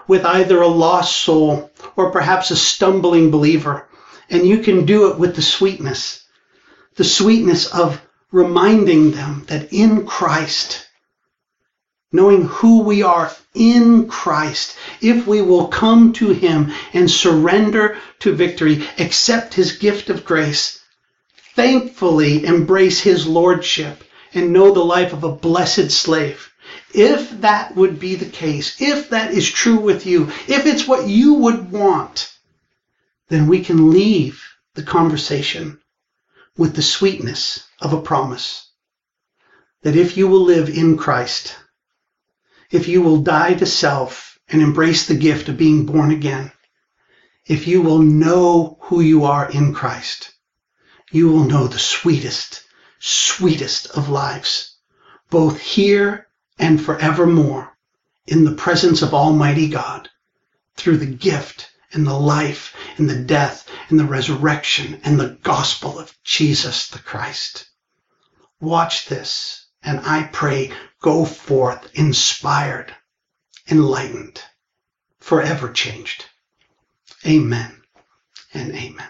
with either a lost soul or perhaps a stumbling believer. And you can do it with the sweetness, the sweetness of reminding them that in Christ, knowing who we are in Christ, if we will come to him and surrender to victory, accept his gift of grace, thankfully embrace his lordship, and know the life of a blessed slave. If that would be the case, if that is true with you, if it's what you would want, then we can leave the conversation with the sweetness of a promise that if you will live in Christ, if you will die to self and embrace the gift of being born again, if you will know who you are in Christ, you will know the sweetest, sweetest of lives, both here and forevermore, in the presence of Almighty God, through the gift and the life and the death and the resurrection and the gospel of Jesus the Christ. Watch this, and I pray, go forth inspired, enlightened, forever changed. Amen and amen.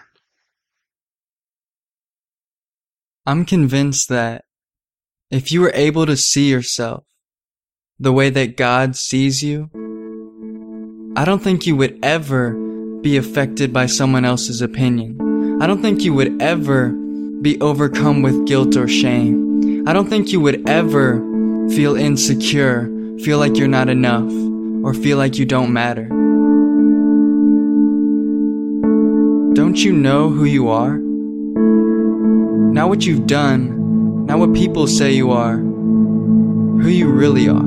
I'm convinced that if you were able to see yourself the way that God sees you, I don't think you would ever be affected by someone else's opinion. I don't think you would ever be overcome with guilt or shame. I don't think you would ever feel insecure, feel like you're not enough, or feel like you don't matter. Don't you know who you are? Not what you've done, not what people say you are, who you really are.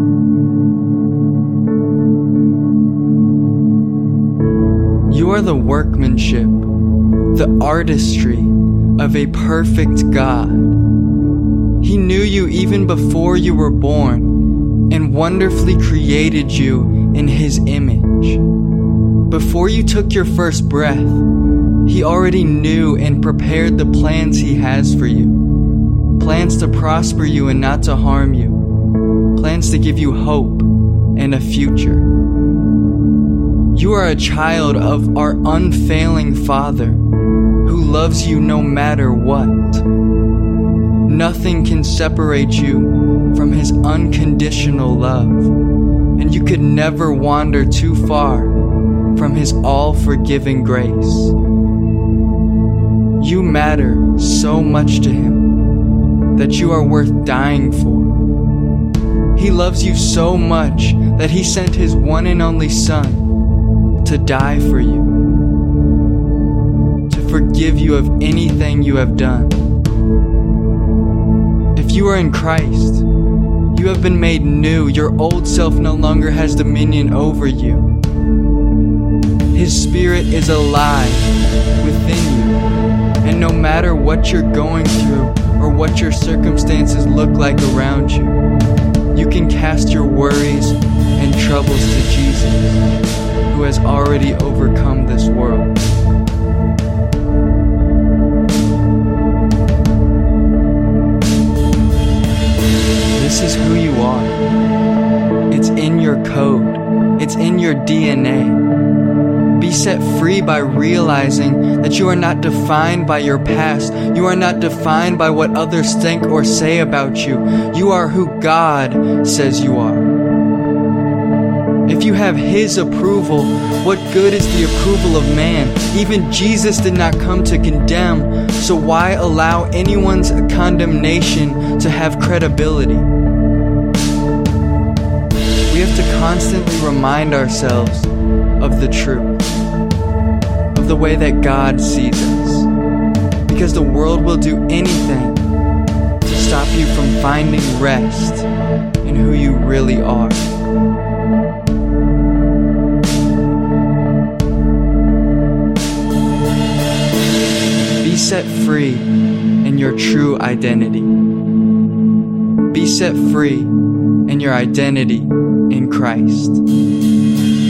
You are the workmanship, the artistry of a perfect God. He knew you even before you were born and wonderfully created you in his image. Before you took your first breath, he already knew and prepared the plans he has for you. Plans to prosper you and not to harm you. Plans to give you hope and a future. You are a child of our unfailing Father who loves you no matter what. Nothing can separate you from his unconditional love, and you could never wander too far from his all-forgiving grace. You matter so much to him that you are worth dying for. He loves you so much that he sent his one and only Son to die for you, to forgive you of anything you have done. If you are in Christ, you have been made new. Your old self no longer has dominion over you. His Spirit is alive within you, and no matter what you're going through or what your circumstances look like around you, you can cast your worries and troubles to Jesus, who has already overcome this world. This is who you are. It's in your code. It's in your D N A. Be set free by realizing that you are not defined by your past. You are not defined by what others think or say about you. You are who God says you are. If you have his approval, what good is the approval of man? Even Jesus did not come to condemn, so why allow anyone's condemnation to have credibility? We have to constantly remind ourselves of the truth, of the way that God sees us, because the world will do anything to stop you from finding rest in who you really are. Be set free in your true identity. Be set free in your identity in Christ.